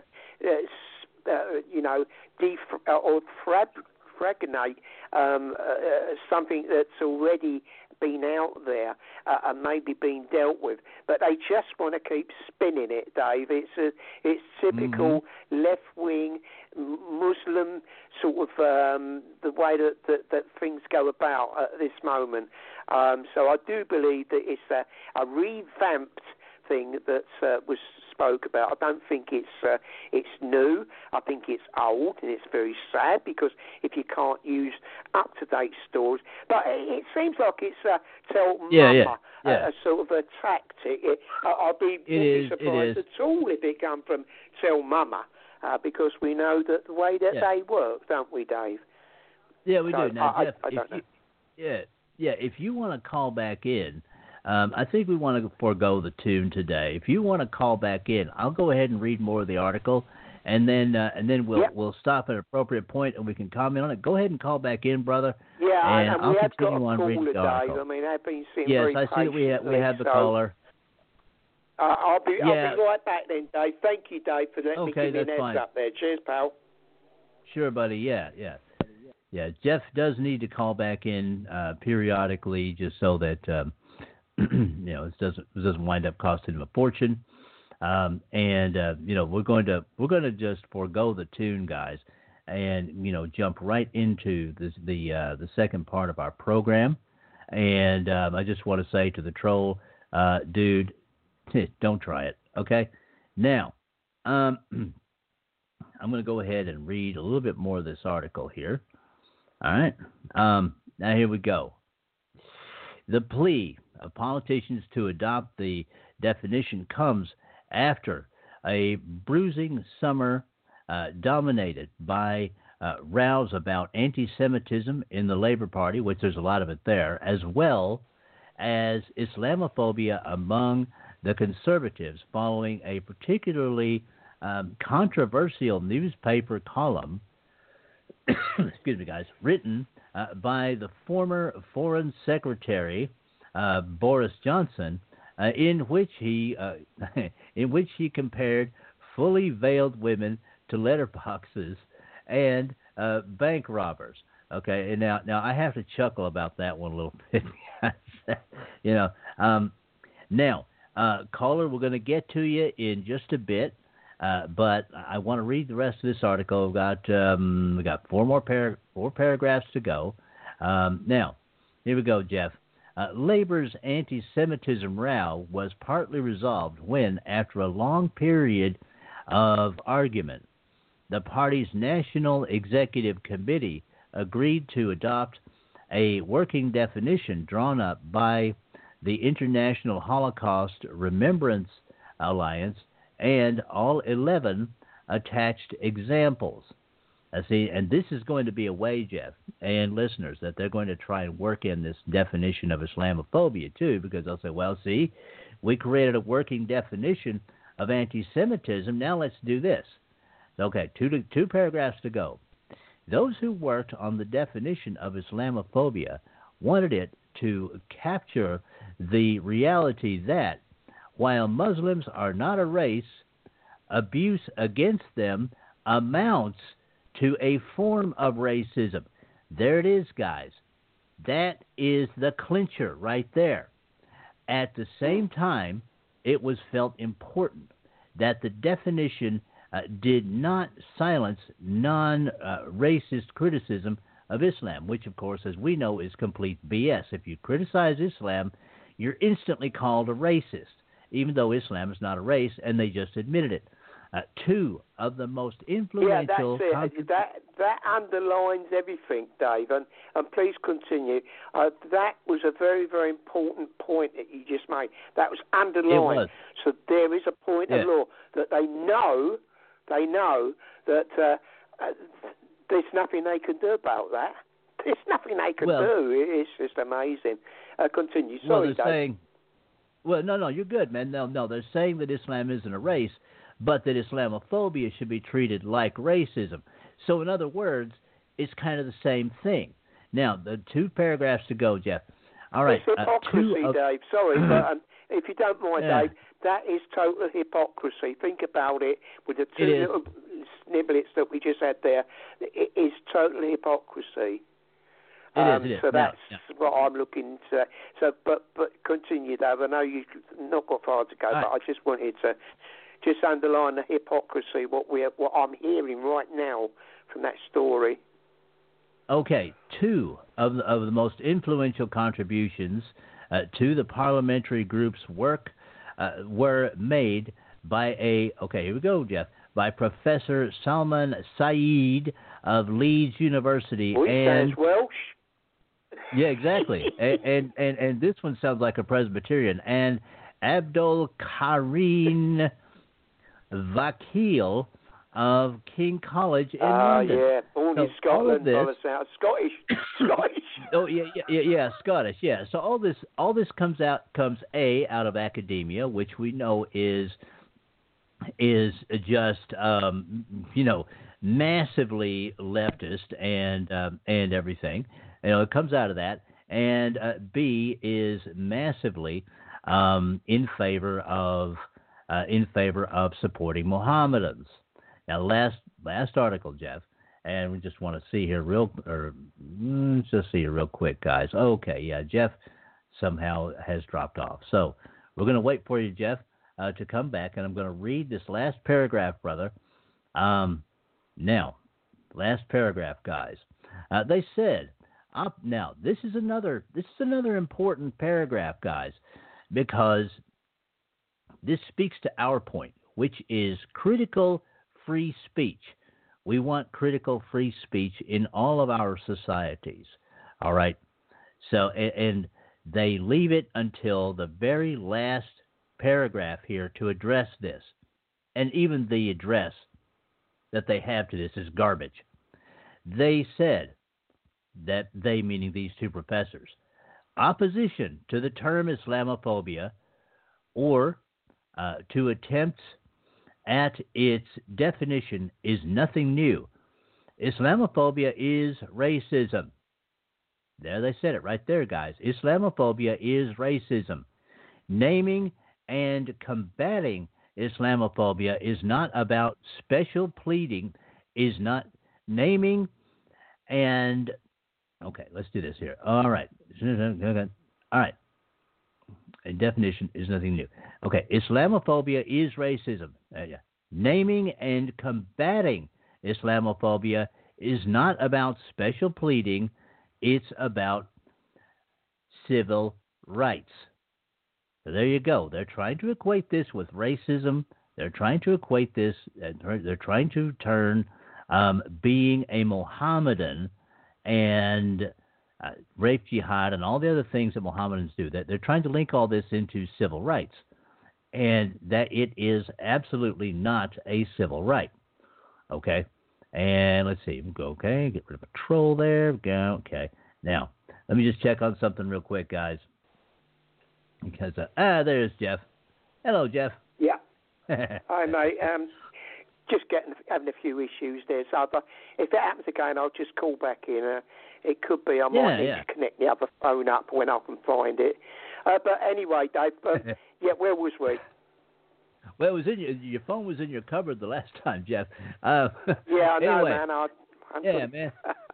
fragnate something that's already been out there and maybe been dealt with, but they just want to keep spinning it, Dave. It's typical left-wing Muslim sort of the way that things go about at this moment. So I do believe that it's a revamped thing that was spoke about. I don't think it's new. I think it's old, and it's very sad because if you can't use up-to-date stories, but it seems like it's tell mama a sort of a tactic. I'll be surprised at all if it come from tell mama, because we know that the way that they work, don't we, Dave? Yeah, we do. Now, Jeff, I don't know. If you want to call back in. I think we want to forego the tune today. If you want to call back in, I'll go ahead and read more of the article, and then we'll stop at an appropriate point and we can comment on it. Go ahead and call back in, brother. Yeah, and I'll we have continue got a on reading caller, the article. Dave. I mean, I've been sitting yes, very I see that we have the so, caller. I'll be right back then, Dave. Thank you, Dave, for letting me give you an heads up there. Cheers, pal. Sure, buddy. Yeah. Jeff does need to call back in periodically, just so that. It doesn't wind up costing him a fortune, we're going to just forego the tune, guys, and jump right into the second part of our program. And I just want to say to the troll, dude, don't try it. Okay, now I'm going to go ahead and read a little bit more of this article here. All right, now here we go. The plea of politicians to adopt the definition comes after a bruising summer dominated by rows about anti-Semitism in the Labour Party, which there's a lot of it there, as well as Islamophobia among the Conservatives following a particularly controversial newspaper column, excuse me, guys, written by the former Foreign Secretary Boris Johnson, in which he compared fully veiled women to letterboxes and bank robbers. Okay, and now I have to chuckle about that one a little bit. Now, caller, we're going to get to you in just a bit, but I want to read the rest of this article. We got four paragraphs to go. Now, here we go, Jeff. Labour's anti-Semitism row was partly resolved when, after a long period of argument, the party's National Executive Committee agreed to adopt a working definition drawn up by the International Holocaust Remembrance Alliance and all 11 attached examples. See, and this is going to be a way, Jeff, and listeners, that they're going to try and work in this definition of Islamophobia, too, because they'll say, well, see, we created a working definition of anti-Semitism. Now let's do this. Okay, two paragraphs to go. Those who worked on the definition of Islamophobia wanted it to capture the reality that while Muslims are not a race, abuse against them amounts to a form of racism. There it is, guys. That is the clincher right there. At the same time, it was felt important that the definition did not silence non-racist criticism of Islam, which, of course, as we know, is complete BS. If you criticize Islam, you're instantly called a racist, even though Islam is not a race, and they just admitted it. Two of the most influential... Yeah, that's it. That underlines everything, Dave, and please continue. That was a very, very important point that you just made. That was underlined. It was. So there is a point of law that they know that there's nothing they can do about that. There's nothing they can do. It's just amazing. Continue. Sorry, Dave. No, you're good, man. No, they're saying that Islam isn't a race, but that Islamophobia should be treated like racism. So, in other words, it's kind of the same thing. Now, the 2 paragraphs to go, Jeff. All right. It's hypocrisy, Dave. Sorry, but if you don't mind, Dave, that is total hypocrisy. Think about it with the 2 little snippets that we just had there. It is total hypocrisy. It is. So that's what I'm looking to. So, but continue, Dave. I know you've not got far to go, but I just wanted to just underline the hypocrisy, what I'm hearing right now from that story. Okay, 2 of the most influential contributions to the parliamentary group's work were made by here we go, Jeff, by Professor Salman Saeed of Leeds University. He sounds Welsh. Yeah, exactly. and this one sounds like a Presbyterian. And Abdul Karim Vakil of King College in London. Yeah, born in Scotland, Scottish. Oh yeah, Scottish. Yeah. So all this comes out of academia, which we know is just massively leftist and everything. It comes out of that, and B is massively in favor of supporting Mohammedans. Now, last article, Jeff, and we just want to see here real quick, guys. Okay, yeah, Jeff somehow has dropped off, so we're going to wait for you, Jeff, to come back, and I'm going to read this last paragraph, brother. Now, last paragraph, guys. They said, now this is another important paragraph, guys, because this speaks to our point, which is critical free speech. We want critical free speech in all of our societies. All right. So, and they leave it until the very last paragraph here to address this. And even the address that they have to this is garbage. They said that they, meaning these 2 professors, opposition to the term Islamophobia or to attempts at its definition is nothing new. Islamophobia is racism. There, they said it right there, guys. Islamophobia is racism. Naming and combating Islamophobia is not about special pleading, is not naming and... Okay, let's do this here. All right. All right. A definition is nothing new. Okay, Islamophobia is racism. Naming and combating Islamophobia is not about special pleading. It's about civil rights. So there you go. They're trying to equate this with racism. They're trying to equate this. They're trying to turn being a Mohammedan and rape, jihad, and all the other things that Mohammedans do. They're trying to link all this into civil rights, and that it is absolutely not a civil right. Okay, and let's see. Okay, get rid of a troll there. Go. Okay, now let me just check on something real quick, guys. Because there's Jeff. Hello, Jeff. Yeah. Hi, mate. Just having a few issues there. So if that happens again, I'll just call back in. It could be I might need to connect the other phone up when I can find it. But anyway, Dave, yeah, where was we? Well, it was in your phone was in your cupboard the last time, Jeff. Yeah, I know, anyway, man. Yeah, man.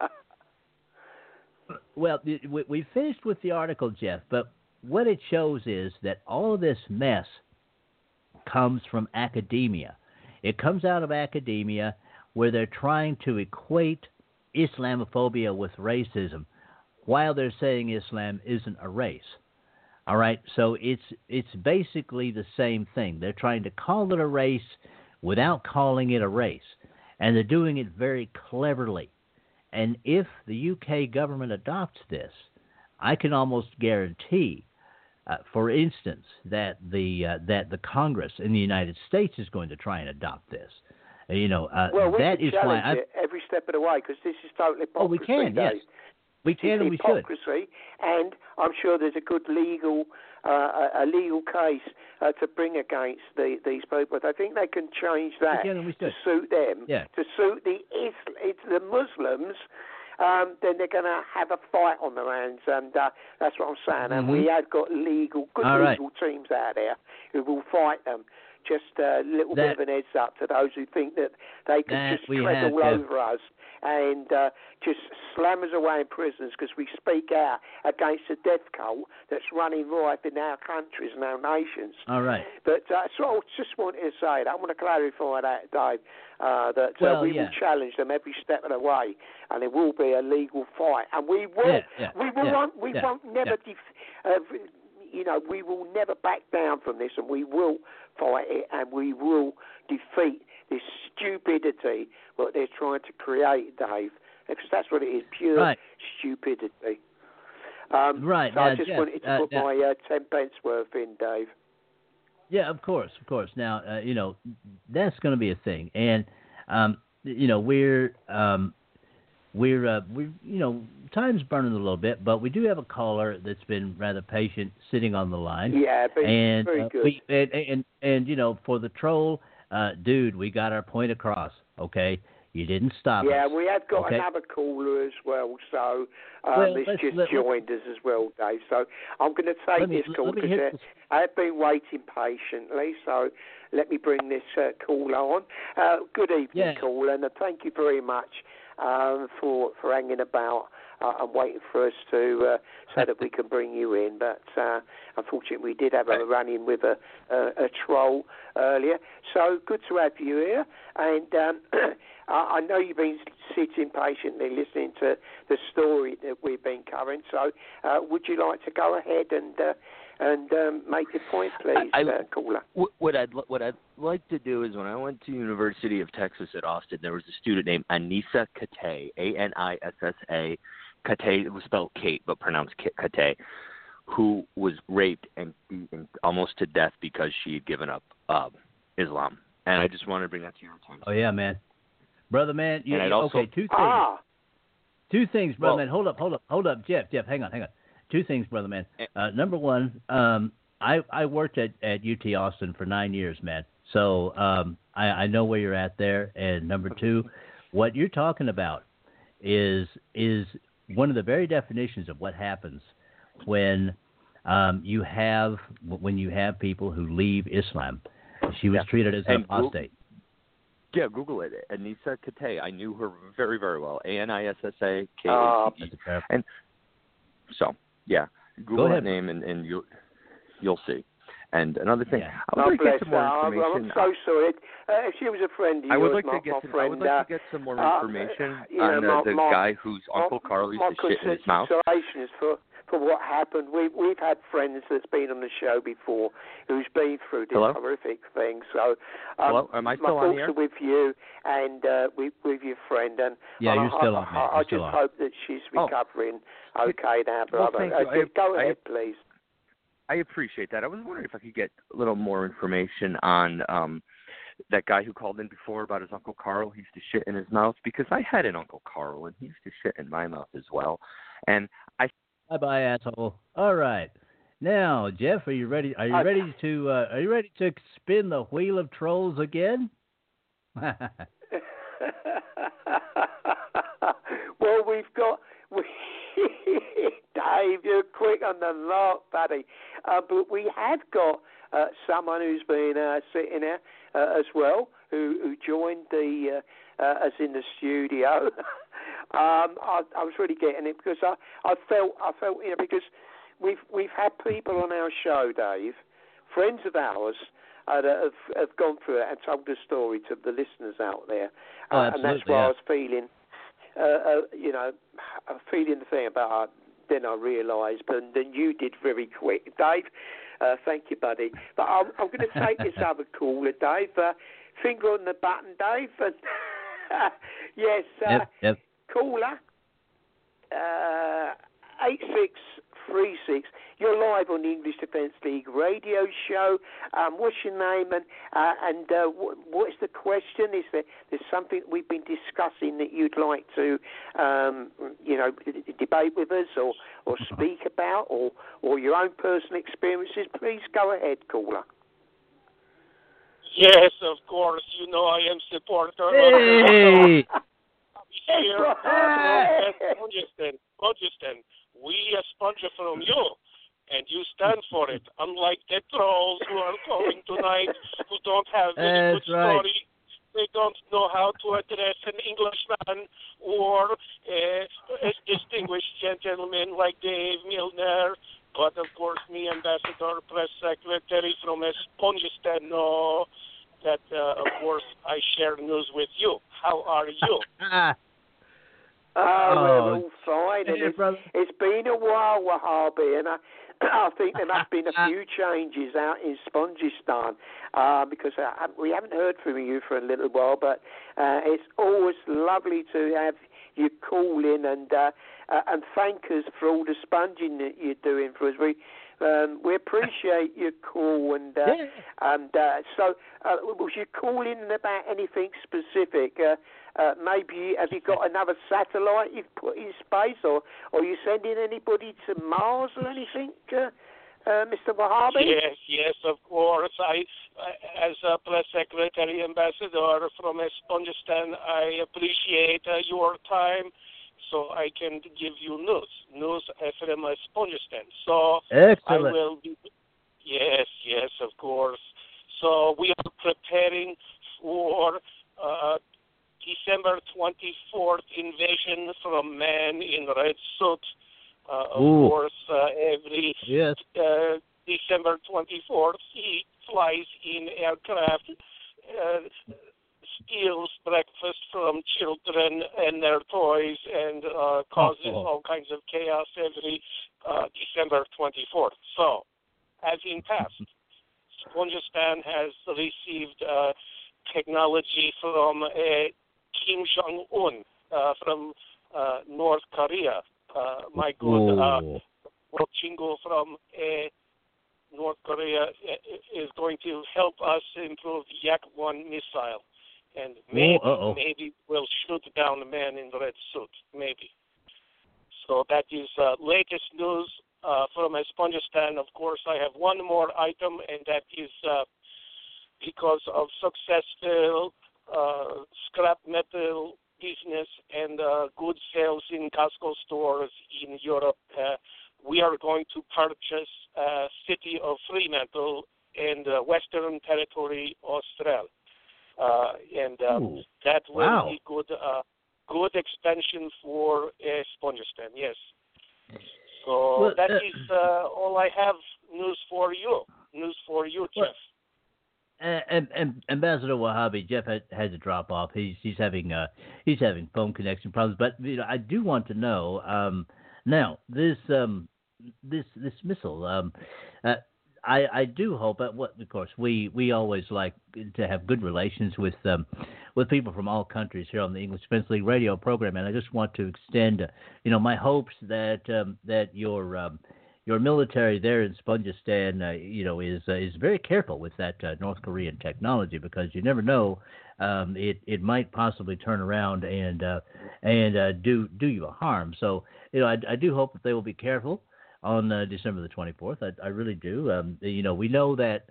Well, we finished with the article, Jeff, but what it shows is that all of this mess comes from academia. It comes out of academia where they're trying to equate Islamophobia with racism while they're saying Islam isn't a race. All right, so it's basically the same thing. They're trying to call it a race without calling it a race, and they're doing it very cleverly. And if the UK government adopts this, I can almost guarantee, for instance, that the Congress in the United States is going to try and adopt this. Well, that is why it every step of the way, because this is totally hypocrisy. Oh, we can, yes. We can and we should. Hypocrisy, and I'm sure there's a good legal case to bring against these people. But I think they can change that to suit them, to suit the Muslims. Then they're going to have a fight on their hands, and that's what I'm saying. And we have got legal teams out there who will fight them. Just a little bit of an heads up to those who think that they can just tread all over us and just slam us away in prisons because we speak out against the death cult that's running rife in our countries and our nations. All right. But so I just wanted to say that. I want to clarify that, Dave, that we will challenge them every step of the way, and it will be a legal fight. And we will, we will never back down from this, and we will fight it, and we will defeat this stupidity what they're trying to create, Dave. Because that's what it is, pure stupidity. So I just wanted to put my 10 pence worth in, Dave. Yeah, of course. Now, that's going to be a thing, and we're time's burning a little bit, but we do have a caller that's been rather patient sitting on the line. Yeah, very good. And for the troll, dude, we got our point across, okay? You didn't stop us. Yeah, we have got another caller as well, so it's just joined us as well, Dave. So I'm going to take this call because I have been waiting patiently, so let me bring this caller on. Good evening, caller, and thank you very much for hanging about and waiting for us so that we can bring you in. But unfortunately, we did have a run-in with a troll earlier. So good to have you here. And I know you've been sitting patiently listening to the story that we've been covering. So would you like to go ahead and make your point, please, caller? What I'd like to do is when I went to University of Texas at Austin, there was a student named Anissa Katay, Anissa. Katay, it was spelled Kate, but pronounced Katay, who was raped and beaten almost to death because she had given up Islam. And I just wanted to bring that to your attention. Oh, yeah, man. Brother, man. Two things. Two things, brother, man. Hold up. Jeff, hang on. Two things, brother, man. Number one, I worked at UT Austin for 9 years, man. So I know where you're at there. And number two, what you're talking about is one of the very definitions of what happens when you have people who leave Islam. She was treated as an apostate. Yeah, Google it. Anissa Katay. I knew her very, very well. ANISSAKATE. And so, yeah, Google that name and you'll see. And another thing, I would like to get some more information. I'm so sorry. If she was a friend of yours, I would like to get some more information on the guy whose Uncle Carl used to shit in his mouth. Is for what happened. We've had friends that's been on the show before who's been through this horrific thing. So, hello, am I still on the air? My thoughts are with you and with your friend. And you're still on. I just hope that she's recovering okay now, brother. Go ahead, please. I appreciate that. I was wondering if I could get a little more information on that guy who called in before about his Uncle Carl. He used to shit in his mouth because I had an Uncle Carl and he used to shit in my mouth as well. And bye, asshole. All right, now Jeff, are you ready? Are you ready to spin the wheel of trolls again? Well, we've got Dave, you're quick on the mark, buddy. But we have got someone who's been sitting there as well, who joined us in the studio. I was really getting it because I felt because we've had people on our show, Dave, friends of ours. That have gone through it and told the story to the listeners out there, and that's why I was feeling, feeling the thing about. Then I realised, but then you did very quick, Dave. Thank you, buddy. But I'm going to take this other caller, Dave. Finger on the button, Dave. And yes, yep. Caller 8636. You're live on the English Defence League radio show. What's your name and what is the question? Is there's something we've been discussing that you'd like to debate with us or speak about or your own personal experiences? Please go ahead, caller. Yes, of course. You know I am supporter hey. here. Congestion. We sponsor from you, and you stand for it. Unlike the trolls who are calling tonight, who don't have any good story. They don't know how to address an Englishman or a distinguished gentleman like Dave Milner. But, of course, me, Ambassador, Press Secretary from Espongistan, know that, of course, I share news with you. How are you? We're all fine. And it's been a while, Wahhabi, and I think there must have been a few changes out in Spongistan because we haven't heard from you for a little while, but it's always lovely to have you call in and thank us for all the sponging that you're doing for us. We appreciate your call, so was you calling about anything specific? Maybe have you got another satellite you've put in space, or are you sending anybody to Mars or anything, Mr. Wahhabi? Yes, of course. I, as a press secretary ambassador from Espongistan, I appreciate your time, so I can give you news from Espongistan. So excellent. I will be. Yes, of course. So we are preparing for December 24th invasion from man in red suit. Of course, every December 24th, he flies in aircraft, steals breakfast from children and their toys, and causes all kinds of chaos every December 24th. So, as in past, Spongistan has received technology from Kim Jong-un from North Korea. My good Chingo from North Korea is going to help us improve the Yak-1 missile. And maybe we'll shoot down the man in the red suit. Maybe. So that is latest news from Espongistan. Of course, I have one more item, and that is because of successful scrap metal business and good sales in Costco stores in Europe. We are going to purchase city of Fremantle in the Western Territory, Australia. That will be good expansion for Spongistan, yes. So that is all I have news for you, Jeff. Ambassador Wahhabi, Jeff had to drop off. He's having phone connection problems. But I do want to know now this missile. I do hope that of course we always like to have good relations with people from all countries here on the English Defence League radio program, and I just want to extend my hopes that your military there in Spongistan is very careful with that North Korean technology, because you never know, it might possibly turn around and do you a harm. So I do hope that they will be careful on December the 24th. I really do. We know that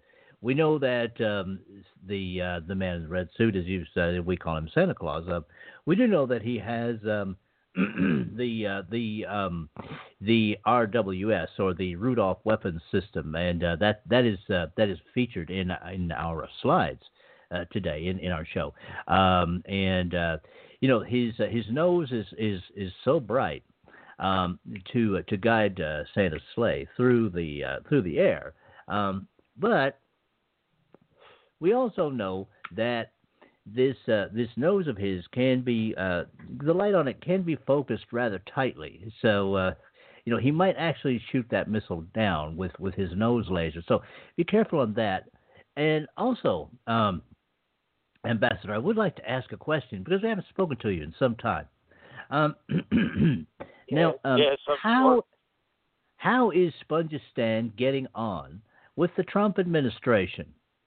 the man in the red suit, as you said, we call him Santa Claus. We do know that he has the RWS, or the Rudolph Weapons System, and that is featured in our slides today in our show. His nose is so bright to guide Santa's sleigh through the air, but we also know that this nose of his can be the light on it can be focused rather tightly. So he might actually shoot that missile down with his nose laser. So be careful on that. And also, Ambassador, I would like to ask a question because we haven't spoken to you in some time. Now, yes, how is Spongistan getting on with the Trump administration?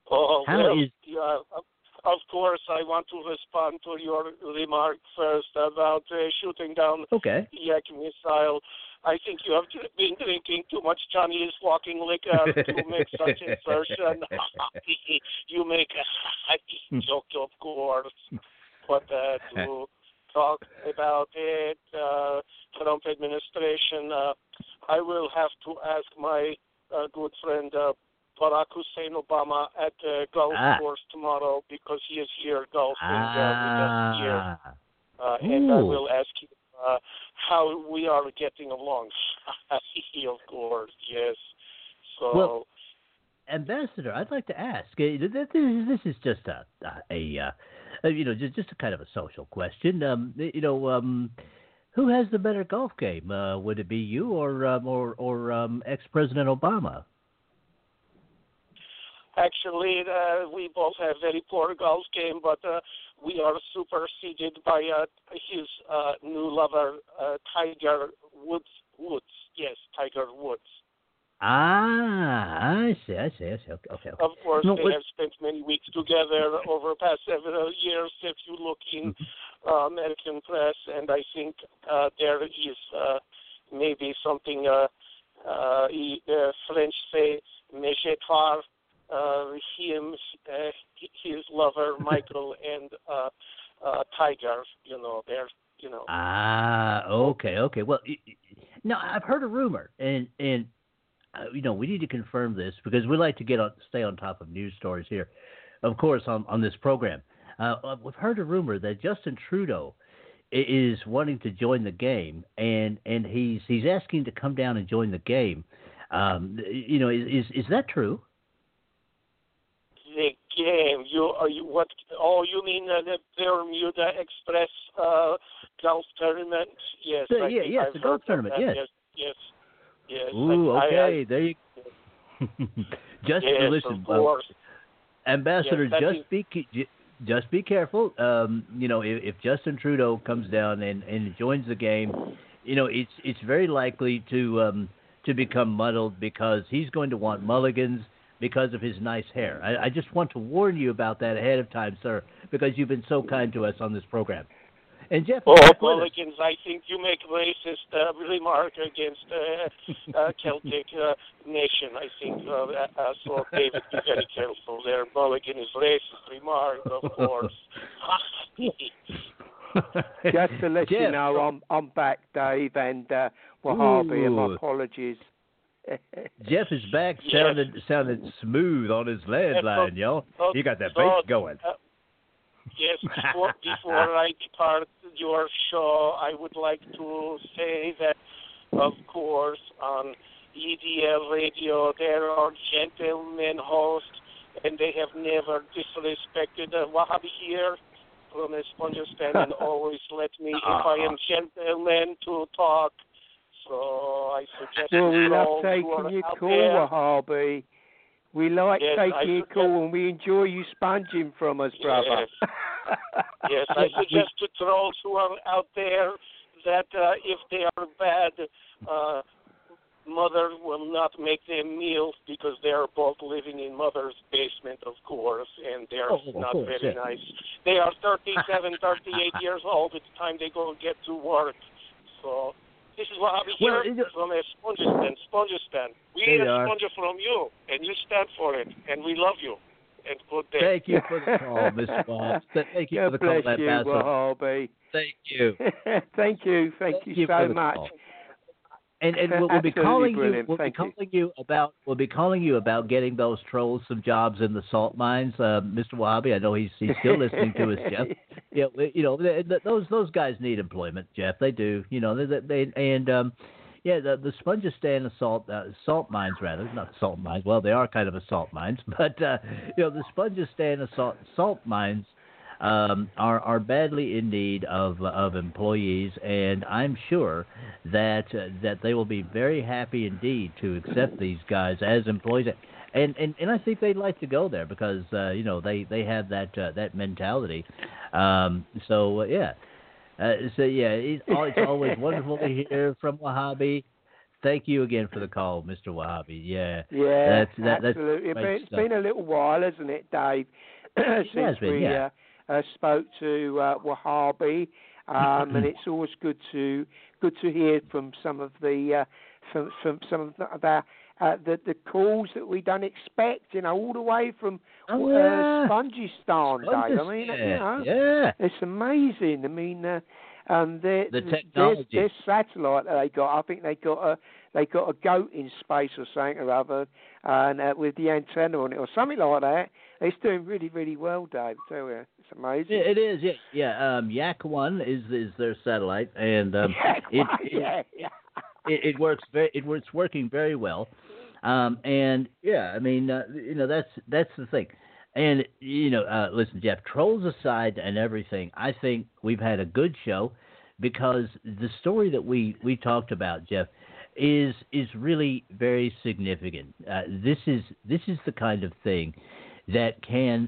Of course, I want to respond to your remark first about shooting down the Yak missile. I think you have been drinking too much Chinese walking liquor to make such assertion. You make a joke, of course, but to talk about it, Trump administration, I will have to ask my good friend Barack Hussein Obama at the golf course tomorrow because he is here golfing with us here. And I will ask him how we are getting along. Of course, yes. So, well, Ambassador, I'd like to ask. This is just just a kind of a social question. Who has the better golf game? Would it be you or ex-President Obama? Actually, we both have very poor golf game, but we are superseded by his new lover, Tiger Woods. Yes, Tiger Woods. I see. Okay. Of course, they have spent many weeks together over the past several years, if you look in American press, and I think there is maybe something French say, méjetoire, him, his lover, Michael, and Tiger, they're, Okay. Well, now I've heard a rumor, and we need to confirm this because we like to stay on top of news stories here, of course, on this program. We've heard a rumor that Justin Trudeau is wanting to join the game, and he's asking to come down and join the game. Is that true? The game. What? Oh, you mean the Bermuda Express golf tournament? Yes. Yes, the golf tournament. Yes. Ooh, okay. There you. Listen, of course. Ambassador, just be careful. If Justin Trudeau comes down and joins the game, it's very likely to become muddled because he's going to want mulligans because of his nice hair. I just want to warn you about that ahead of time, sir, because you've been so kind to us on this program. And Jeff, mulligans, I think you make racist remark against Celtic nation. I think so. David, be very careful there. Mulligan is racist remark, of course. Just to let you know, I'm back, Dave, and Wahhabi, and my apologies. Jeff is back, sounded smooth on his landline, y'all. You got that bass going. Yes, before I depart your show, I would like to say that, of course, on EDL Radio, there are gentlemen hosts, and they have never disrespected Wahhabi here from the Spongistan and always let me, if I am gentleman, to talk. So I suggest we love taking your call, Wahhabi. We like taking your call, and we enjoy you sponging from us, brother. Yes, I suggest to trolls who are out there that if they are bad, mother will not make them meals because they are both living in mother's basement, of course, and they're not very nice. They are 37, 38 years old at the time they go get to work. So this is Wahhabi here from Spongistan. We need a sponge from you, and you stand for it, and we love you. and good day. Thank you for the call, Mr. Wahhabi. Thank you for the call, bless you, Wahhabi. Thank you. Thank you so much. And we'll be calling brilliant. you. We'll be calling you about getting those trolls some jobs in the salt mines, Mr. Wahhabi. I know he's still listening to us, Jeff. Yeah, those guys need employment, Jeff. They do. The Spongistan salt mines, rather, not salt mines. Well, they are kind of salt mines, but the Spongistan salt mines are badly in need of employees, and I'm sure that they will be very happy indeed to accept these guys as employees. And I think they'd like to go there because they have that mentality. It's always wonderful to hear from Wahhabi. Thank you again for the call, Mr. Wahhabi. Yeah, absolutely. It's been a little while, hasn't it, Dave? Since we spoke to Wahhabi, and it's always good to hear from some of the the calls that we don't expect, all the way from Spongistan, Dave. I mean, it's amazing. I mean, the technology. This satellite that they got, I think they got a goat in space or something or other, and with the antenna on it or something like that. It's doing really, really well, Dave. So it's amazing. It is, yeah. Yak 1 is their satellite, and it works it's working very well. That's the thing. And listen, Jeff, trolls aside and everything, I think we've had a good show because the story that we talked about, Jeff, is really very significant. This is the kind of thing that can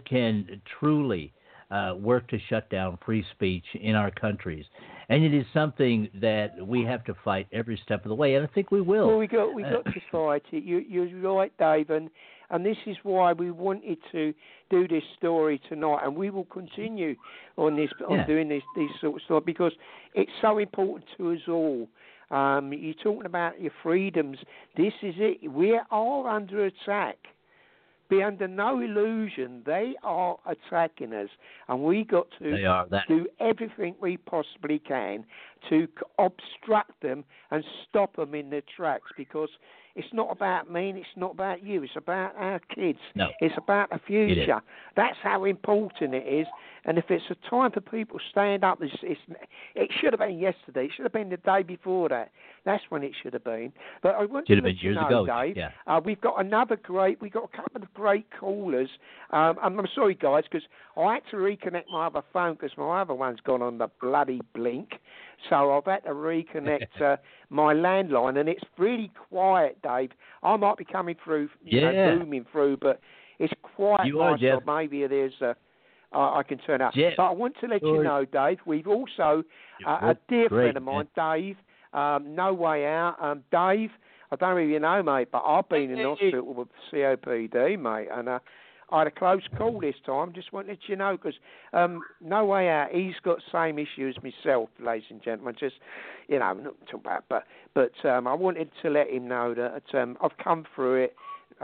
truly work to shut down free speech in our countries, and it is something that we have to fight every step of the way, and I think we will. Well, we got to fight it. You're right, Dave, and this is why we wanted to do this story tonight, and we will continue on doing these sort of stuff because it's so important to us all. You're talking about your freedoms. This is it. We are under attack. Be under no illusion, they are attacking us, and we got to do everything we possibly can to obstruct them and stop them in their tracks, because it's not about me and it's not about you, it's about our kids. No. It's about the future. That's how important it is, and if it's a time for people to stand up, it should have been yesterday, it should have been the day before that. That's when it should have been. But I want to let you know, Dave, we've got a couple of great callers. I'm sorry, guys, because I had to reconnect my other phone because my other one's gone on the bloody blink. So I've had to reconnect my landline, and it's really quiet, Dave. I might be coming through, booming through, but it's quiet. So maybe there's I can turn up. But I want to let you know, Dave, we've also a dear friend of mine, Dave, No Way Out. Dave, I don't know if you know, mate, but I've been in the hospital with COPD, mate, and I had a close call this time. Just wanted to let you know, because No Way Out, he's got the same issue as myself, ladies and gentlemen. Just, not talking about, but I wanted to let him know that I've come through it,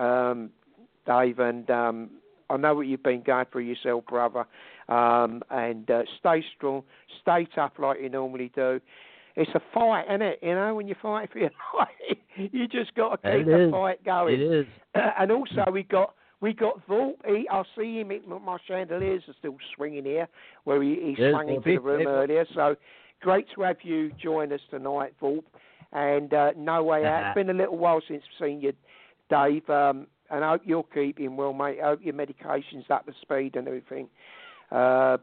Dave, and I know what you've been going through yourself, brother, and stay strong, stay tough like you normally do. It's a fight, isn't it? When you're fighting for your life, you just got to keep the fight going. It is. And also, we got Vault. I see him. My chandeliers are still swinging here, where he swung into the room earlier. So great to have you join us tonight, Vault. And No Way Out. It's been a little while since I've seen you, Dave. And I hope you're keeping well, mate. I hope your medication's up to speed and everything. So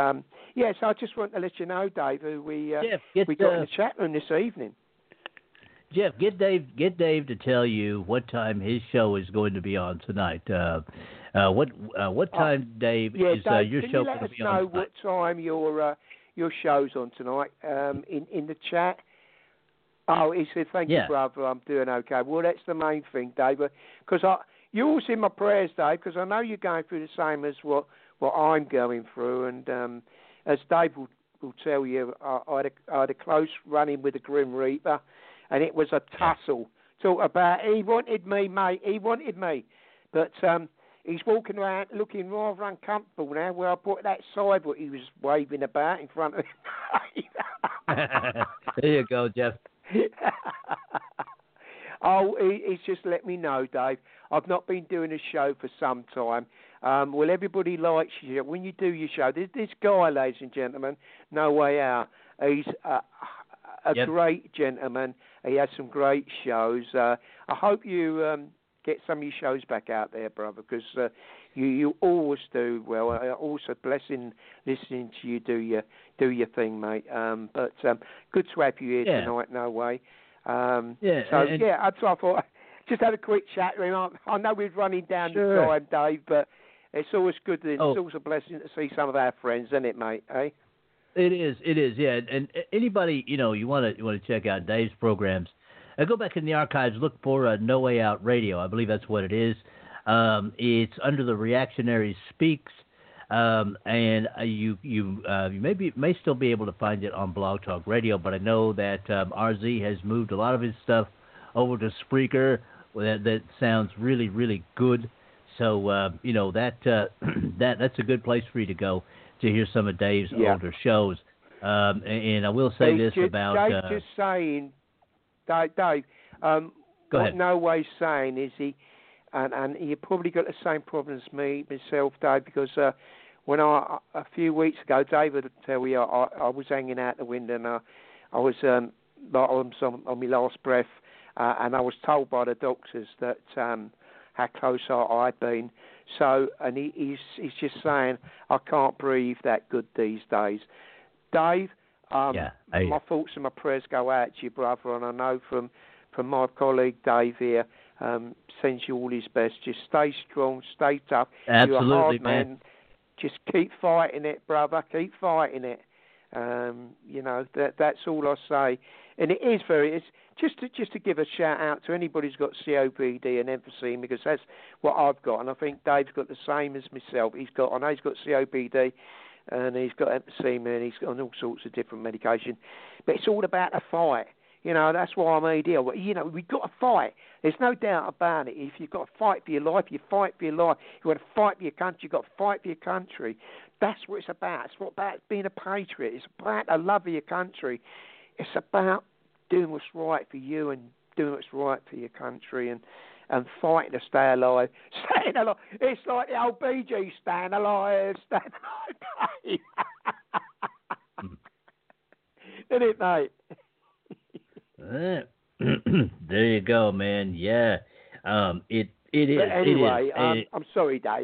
I just want to let you know, Dave, who we got in the chat room this evening. Jeff, get Dave to tell you what time his show is going to be on tonight. What time, Dave, is Dave, your show going to be on tonight? Can you let us know what time your show's on tonight in the chat? Oh, he said, thank you, brother, I'm doing okay. Well, that's the main thing, Dave, because you're always in my prayers, Dave, because I know you're going through the same as what I'm going through, and as Dave will tell you, I had a close run-in with the Grim Reaper, and it was a tussle. Talk about, he wanted me, mate, he wanted me. But He's walking around looking rather uncomfortable now where I put that side what he was waving about in front of him. There you go, Jeff. Oh, he's just let me know, Dave. I've not been doing a show for some time. Well, everybody likes you. When you do your show, there's this guy, ladies and gentlemen, No Way Out. He's a great gentleman. He has some great shows. I hope you get some of your shows back out there, brother, because you always do well. Also, blessing listening to you do your thing, mate. But good to have you here tonight, No Way. I thought just had a quick chat with him. I know we're running down the time, Dave, but it's always good. It's always a blessing to see some of our friends, isn't it, mate? Eh? It is, yeah. And anybody, you want to check out Dave's programs, go back in the archives, look for No Way Out Radio. I believe that's what it is. It's under the Reactionary Speaks, and you may still be able to find it on Blog Talk Radio, but I know that RZ has moved a lot of his stuff over to Spreaker. That sounds really, really good. So that's a good place for you to go to hear some of Dave's older shows. And I will say this about Dave. Just saying, Dave. Go ahead. No Way saying is he, and he probably got the same problem as myself, Dave, because when a few weeks ago, David would tell you I was hanging out the window and I was on my last breath, and I was told by the doctors that how close I'd been. So, and he's just saying I can't breathe that good these days. Dave, my thoughts and my prayers go out to you, brother, and I know from my colleague Dave here, sends you all his best. Just stay strong, stay tough. Absolutely, you're a hard man. Just keep fighting it, brother. Keep fighting it. That's all I say. And it is it's just to give a shout out to anybody who's got COPD and emphysema, because that's what I've got, and I think Dave's got the same as myself. I know he's got COPD, and he's got emphysema, and he's on all sorts of different medication. But it's all about a fight. That's why I'm here. We've got to fight. There's no doubt about it. If you've got to fight for your life, you fight for your life. You want to fight for your country, you've got to fight for your country. That's what it's about. It's not about being a patriot. It's about the love of your country. It's about doing what's right for you and doing what's right for your country and fighting to stay alive. Staying alive. It's like the old Bee Gees, staying alive, staying alive. Isn't it, mate? There you go, man. Yeah, it is. But anyway, it is. I'm sorry, Dave.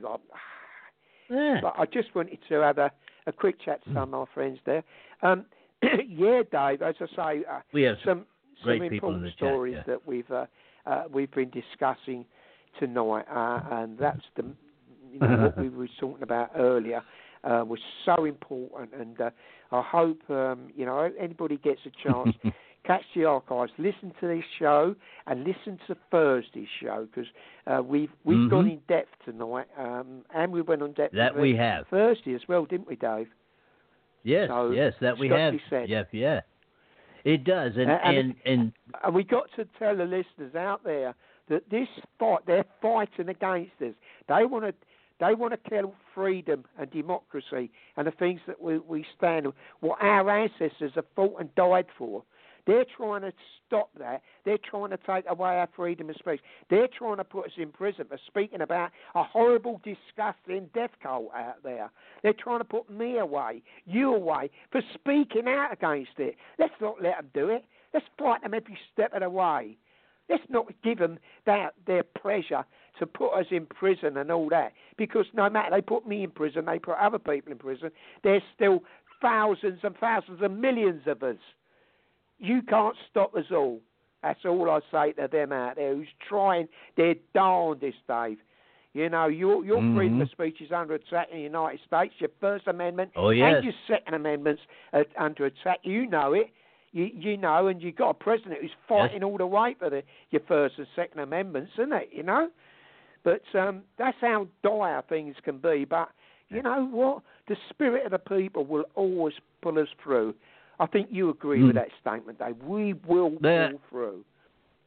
But I just wanted to have a quick chat to some of our friends there. Yeah, Dave. As I say, we have some great people in important the stories chat, that we've been discussing tonight, and that's what we were talking about earlier. Was so important, and I hope anybody gets a chance. Catch the archives, listen to this show, and listen to Thursday's show, because we've gone in depth tonight, and we went on depth that we have Thursday as well, didn't we, Dave? Yes, so, yes, that we have. Yeah, it does, and we got to tell the listeners out there that this fight, they're fighting against us. They want to kill freedom and democracy and the things that we stand, what our ancestors have fought and died for. They're trying to stop that. They're trying to take away our freedom of speech. They're trying to put us in prison for speaking about a horrible, disgusting death cult out there. They're trying to put me away, you away, for speaking out against it. Let's not let them do it. Let's fight them every step of the way. Let's not give them their pleasure to put us in prison and all that. Because no matter they put me in prison, they put other people in prison, there's still thousands and thousands and millions of us. You can't stop us all. That's all I say to them out there who's trying their darndest, Dave. Your freedom of speech is under attack in the United States. Your First Amendment and your Second Amendment's under attack. You know it. You know, and you've got a president who's fighting all the way for your First and Second Amendments, isn't it? But that's how dire things can be. But you know what? The spirit of the people will always pull us through. I think you agree with that statement, Dave. We will pull through.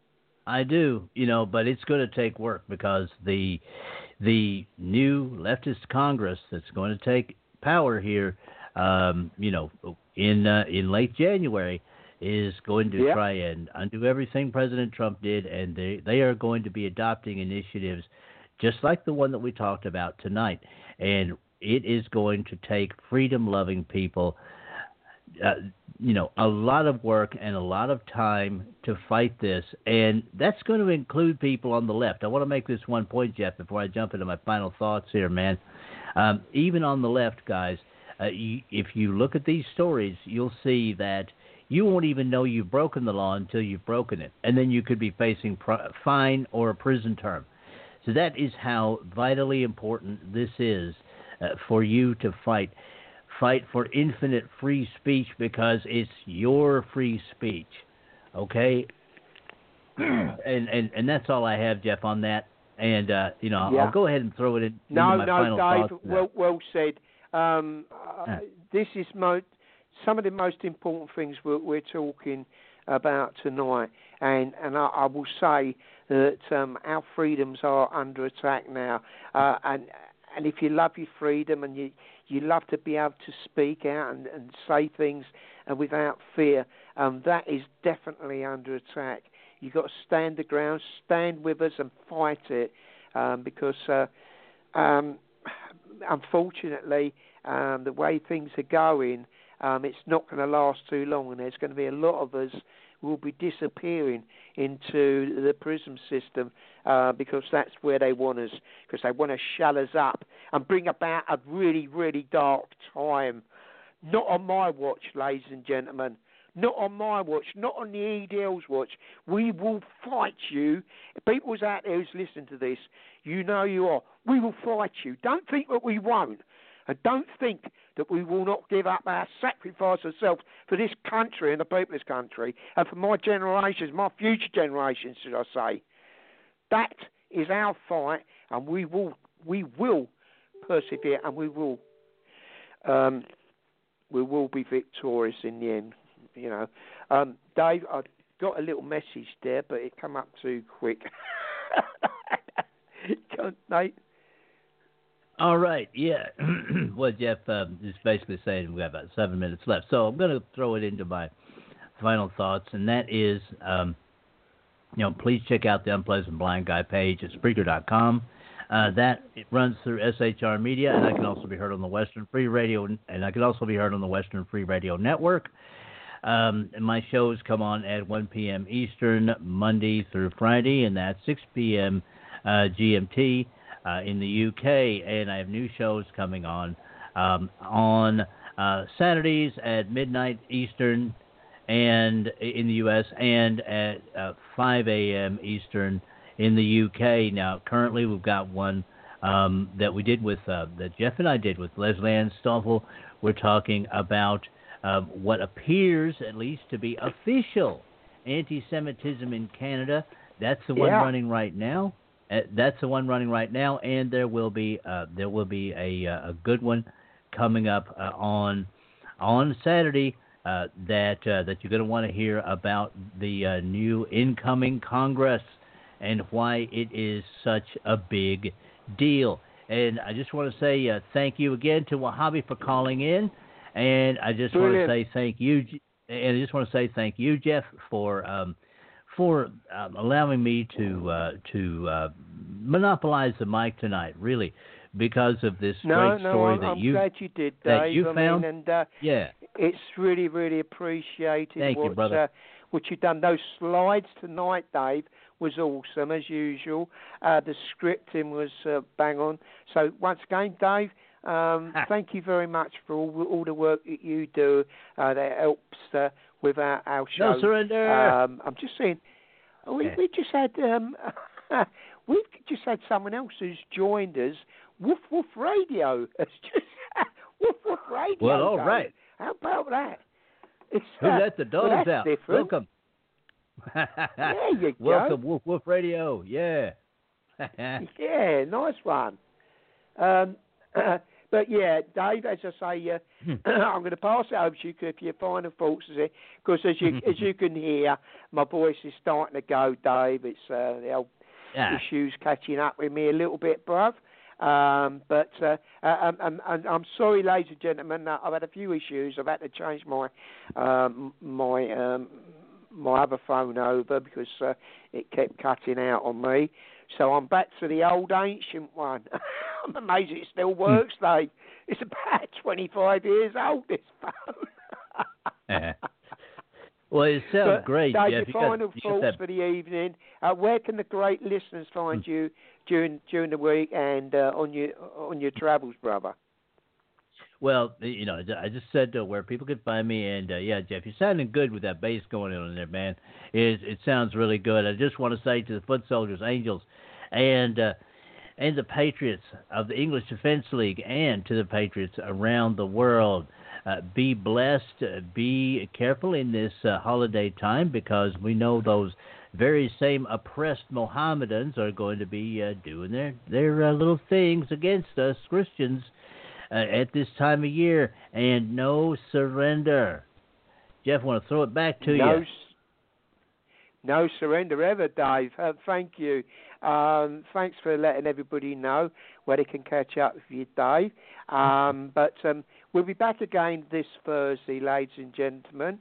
I do, but it's going to take work because the new leftist Congress that's going to take power here, in late January, is going to try and undo everything President Trump did, and they are going to be adopting initiatives just like the one that we talked about tonight. And it is going to take freedom-loving people, a lot of work and a lot of time to fight this. And that's going to include people on the left. I want to make this one point, Jeff, before I jump into my final thoughts here, man. Even on the left, guys, if you look at these stories, you'll see that you won't even know you've broken the law until you've broken it. And then you could be facing fine or a prison term. So that is how vitally important this is for you to fight. Fight for infinite free speech because it's your free speech. Okay? And that's all I have, Jeff, on that. And, I'll go ahead and throw it into my final thoughts. No, Dave, well said. This is some of the most important things we're talking about tonight. And I will say that our freedoms are under attack now. And if you love your freedom and you love to be able to speak out and say things without fear, that is definitely under attack. You've got to stand the ground, stand with us and fight it, because unfortunately, the way things are going, it's not going to last too long, and there's going to be a lot of us who will be disappearing into the prison system because that's where they want us, because they want to shut us up and bring about a really, really dark time. Not on my watch, ladies and gentlemen. Not on my watch, not on the EDL's watch. We will fight you. People's out there who's listening to this, you know you are. We will fight you. Don't think that we won't. And don't think that we will not give up our sacrifice ourselves for this country and the people of this country, and for my generations, my future generations, should I say. That is our fight, and we will persevere, and we will be victorious in the end. Dave, I got a little message there, but it came up too quick. Nate? All right, yeah. Well, Jeff is basically saying we've got about 7 minutes left. So I'm going to throw it into my final thoughts, and that is, please check out the Unpleasant Blind Guy page at Spreaker.com. It runs through SHR Media, and I can also be heard on the Western Free Radio, and I can also be heard on the Western Free Radio Network. And my shows come on at 1 p.m. Eastern, Monday through Friday, and that's 6 p.m. GMT in the UK. And I have new shows coming on Saturdays at midnight Eastern and in the US, and at 5 a.m. Eastern in the UK. Now, currently we've got one that we did with, that Jeff and I did with Leslie Ann Stoffel. We're talking about what appears at least to be official anti-Semitism in Canada. That's the one running right now. That's the one running right now, and there will be a good one coming up on Saturday that you're going to want to hear about the new incoming Congress and why it is such a big deal. And I just want to say thank you again to Wahhabi for calling in, and I just want to say thank you, Jeff, for allowing me to monopolize the mic tonight, really, because of this great story that I'm glad you did, Dave. That you found. It's really, really appreciated. Thank you, brother. What you've done. Those slides tonight, Dave, was awesome, as usual. The scripting was bang on. So, once again, Dave, thank you very much for all the work that you do that helps with our show. No surrender. I'm just saying, we just had someone else who's joined us. Woof Woof Radio. It's just Woof Woof Radio. Well, all right. How about that? Who let the dogs out? Different. Welcome. There you go. Welcome, Woof Woof Radio. Yeah. Yeah, nice one. But yeah, Dave, as I say, I'm going to pass it over to you for your final thoughts, because as you can hear, my voice is starting to go, Dave. It's the old issues catching up with me a little bit, bruv. But I'm sorry, ladies and gentlemen, I've had a few issues. I've had to change my other phone over because it kept cutting out on me. So I'm back to the old ancient one. I'm amazed it still works, Dave. It's about 25 years old, this phone. Well, it sounds great, Dave, Jeff. your final thoughts for the evening. Where can the great listeners find you during the week and on your travels, brother? Well, I just said where people can find me, and yeah, Jeff, you're sounding good with that bass going on there, man. It sounds really good. I just want to say to the foot soldiers, angels, and the patriots of the English Defense League, and to the patriots around the world, be blessed, be careful in this holiday time, because we know those very same oppressed Mohammedans are going to be doing their little things against us Christians at this time of year, and no surrender. Jeff, I want to throw it back to you. No surrender ever, Dave. Thank you. Thanks for letting everybody know where they can catch up with you, Dave. But we'll be back again this Thursday, ladies and gentlemen.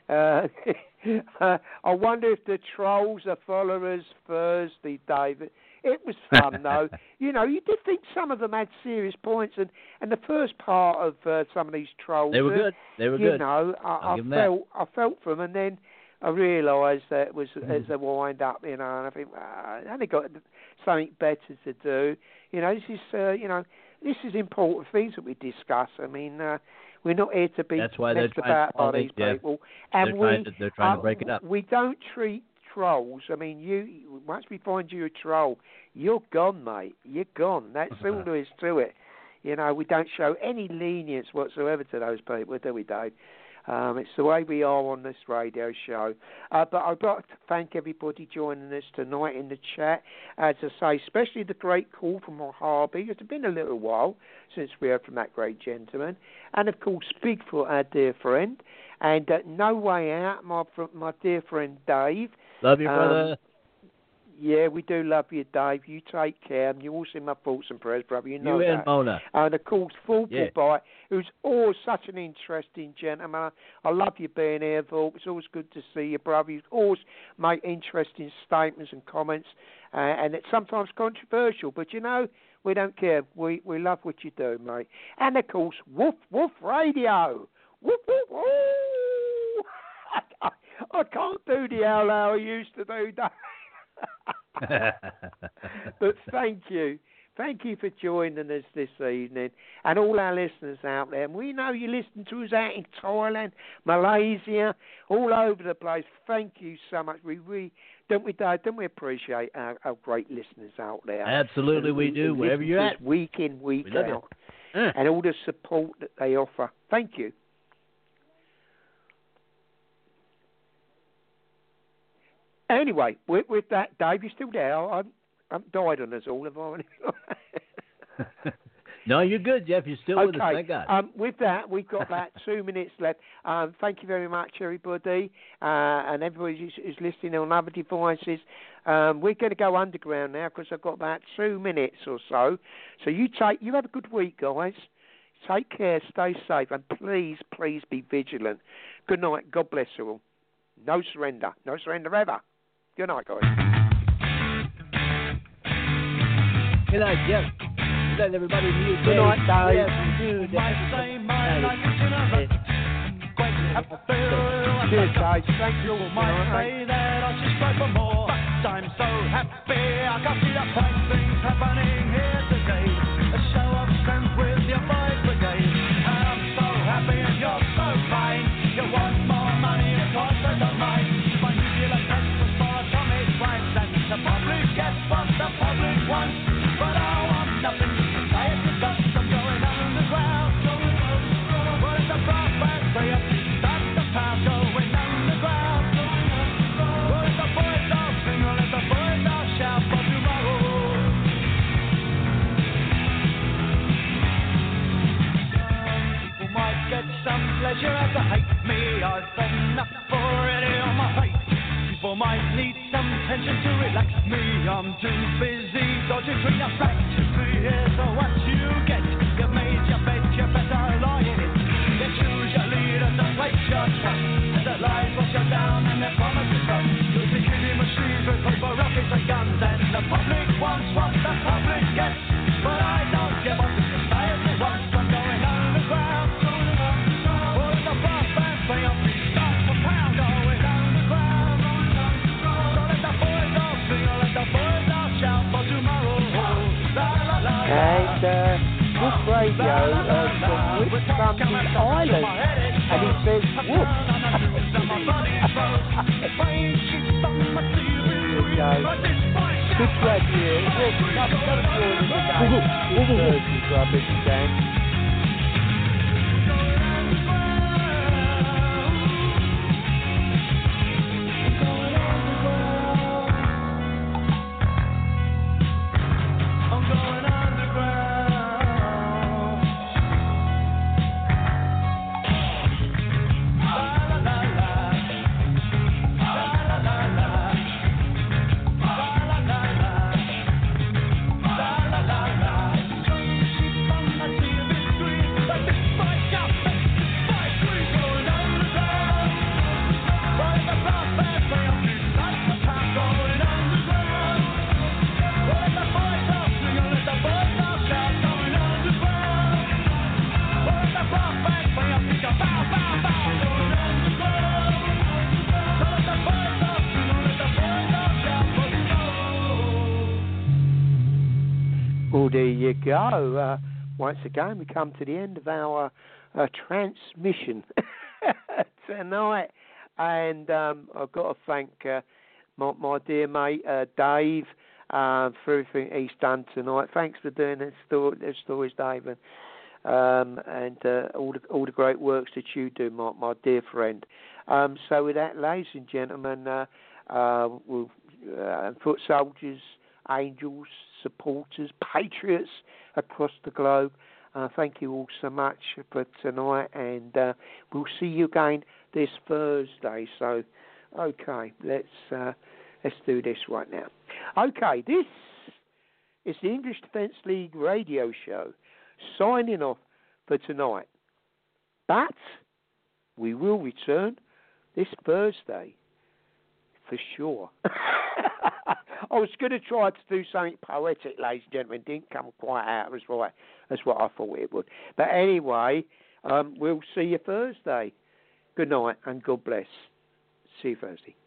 I wonder if the trolls are followers Thursday, David. It was fun, though. You did think some of them had serious points, and the first part of some of these trolls, they were good. They were good. I felt for them, and then I realised that it was as a wind up, and I think I only got something better to do. This is important things that we discuss. I mean, we're not here to be messed about by these people, and they're trying to break it up. We don't treat trolls. I mean, once we find you a troll, you're gone, mate. You're gone. That's all there is to it. We don't show any lenience whatsoever to those people, do we, Dave? It's the way we are on this radio show. But I'd like to thank everybody joining us tonight in the chat. As I say, especially the great call from Harvey. It's been a little while since we heard from that great gentleman. And, of course, Bigfoot, our dear friend. And No Way Out, my dear friend Dave. Love you, brother. Yeah, we do love you, Dave. You take care. And you're also in my thoughts and prayers, brother. You know you that. And Mona. And, of course, Thorpe Bite, who's always such an interesting gentleman. I love you being here, Thorpe. It's always good to see you, brother. You always make interesting statements and comments. And it's sometimes controversial. But, we don't care. We love what you do, mate. And, of course, Woof Woof Radio. Woof Woof Woof. I can't do the owl I used to do, but thank you. Thank you for joining us this evening, and all our listeners out there. And we know you listen to us out in Thailand, Malaysia, all over the place. Thank you so much. We don't we, Dave? Don't we appreciate our great listeners out there? Absolutely, we do. Wherever you're at, week in, week out, and all the support that they offer. Thank you. Anyway, with that, Dave, you still there? I haven't died on us all, have I? No, you're good, Jeff. You're still with us, thank God. With that, we've got about 2 minutes left. Thank you very much, everybody, and everybody who's listening on other devices. We're going to go underground now because I've got about 2 minutes or so. So you have a good week, guys. Take care, stay safe, and please, please be vigilant. Good night. God bless you all. No surrender. No surrender ever. Good night, guys. Good night, Jeff. Good night, everybody. Good night, Dave. Yes, cheers, Dave. Thank you. Say that I should strive for more, but I'm so happy I can see the fine things happening here today. A show of strength with your boys brigade. I'm so happy and you're so fine. You want more money, of course I don't mind. My nuclear test was for atomic crimes, and the public gets what the public wants. But I want nothing. Society got some going underground. What is the broadband way up? That's the pound going underground. What is the boys all sing? What is the boys all shout for tomorrow? you might need some tension to relax me. I'm too busy dodging between the facts. Here's what you get. You made your bed, you better lie in it. You choose your leaders and place your trust. The lies wash you down and the promises up. You'll be killing machines with paper, rockets and guns. And the public wants what the public gets. But I don't give up. Society wants. I'm going underground. All the brass bands play up. Start for pound. Going underground. So let the boys all sing. Let the boys all shout for tomorrow. La la la. And this radio from which comes in Ireland, and he says, whoop. Good track here. Thursday Club, Mr. Dan. Well, there you go. Once again, we come to the end of our transmission tonight. And I've got to thank my dear mate, Dave, for everything he's done tonight. Thanks for doing the stories, Dave, and all the great works that you do, my dear friend. So with that, ladies and gentlemen, we'll, foot soldiers, angels, supporters, patriots across the globe, thank you all so much for tonight, and we'll see you again this Thursday. So, okay, let's do this right now. Okay, this is the English Defence League radio show, signing off for tonight. But we will return this Thursday for sure. I was going to try to do something poetic, ladies and gentlemen. Didn't come quite out as right as what I thought it would. But anyway, we'll see you Thursday. Good night and God bless. See you Thursday.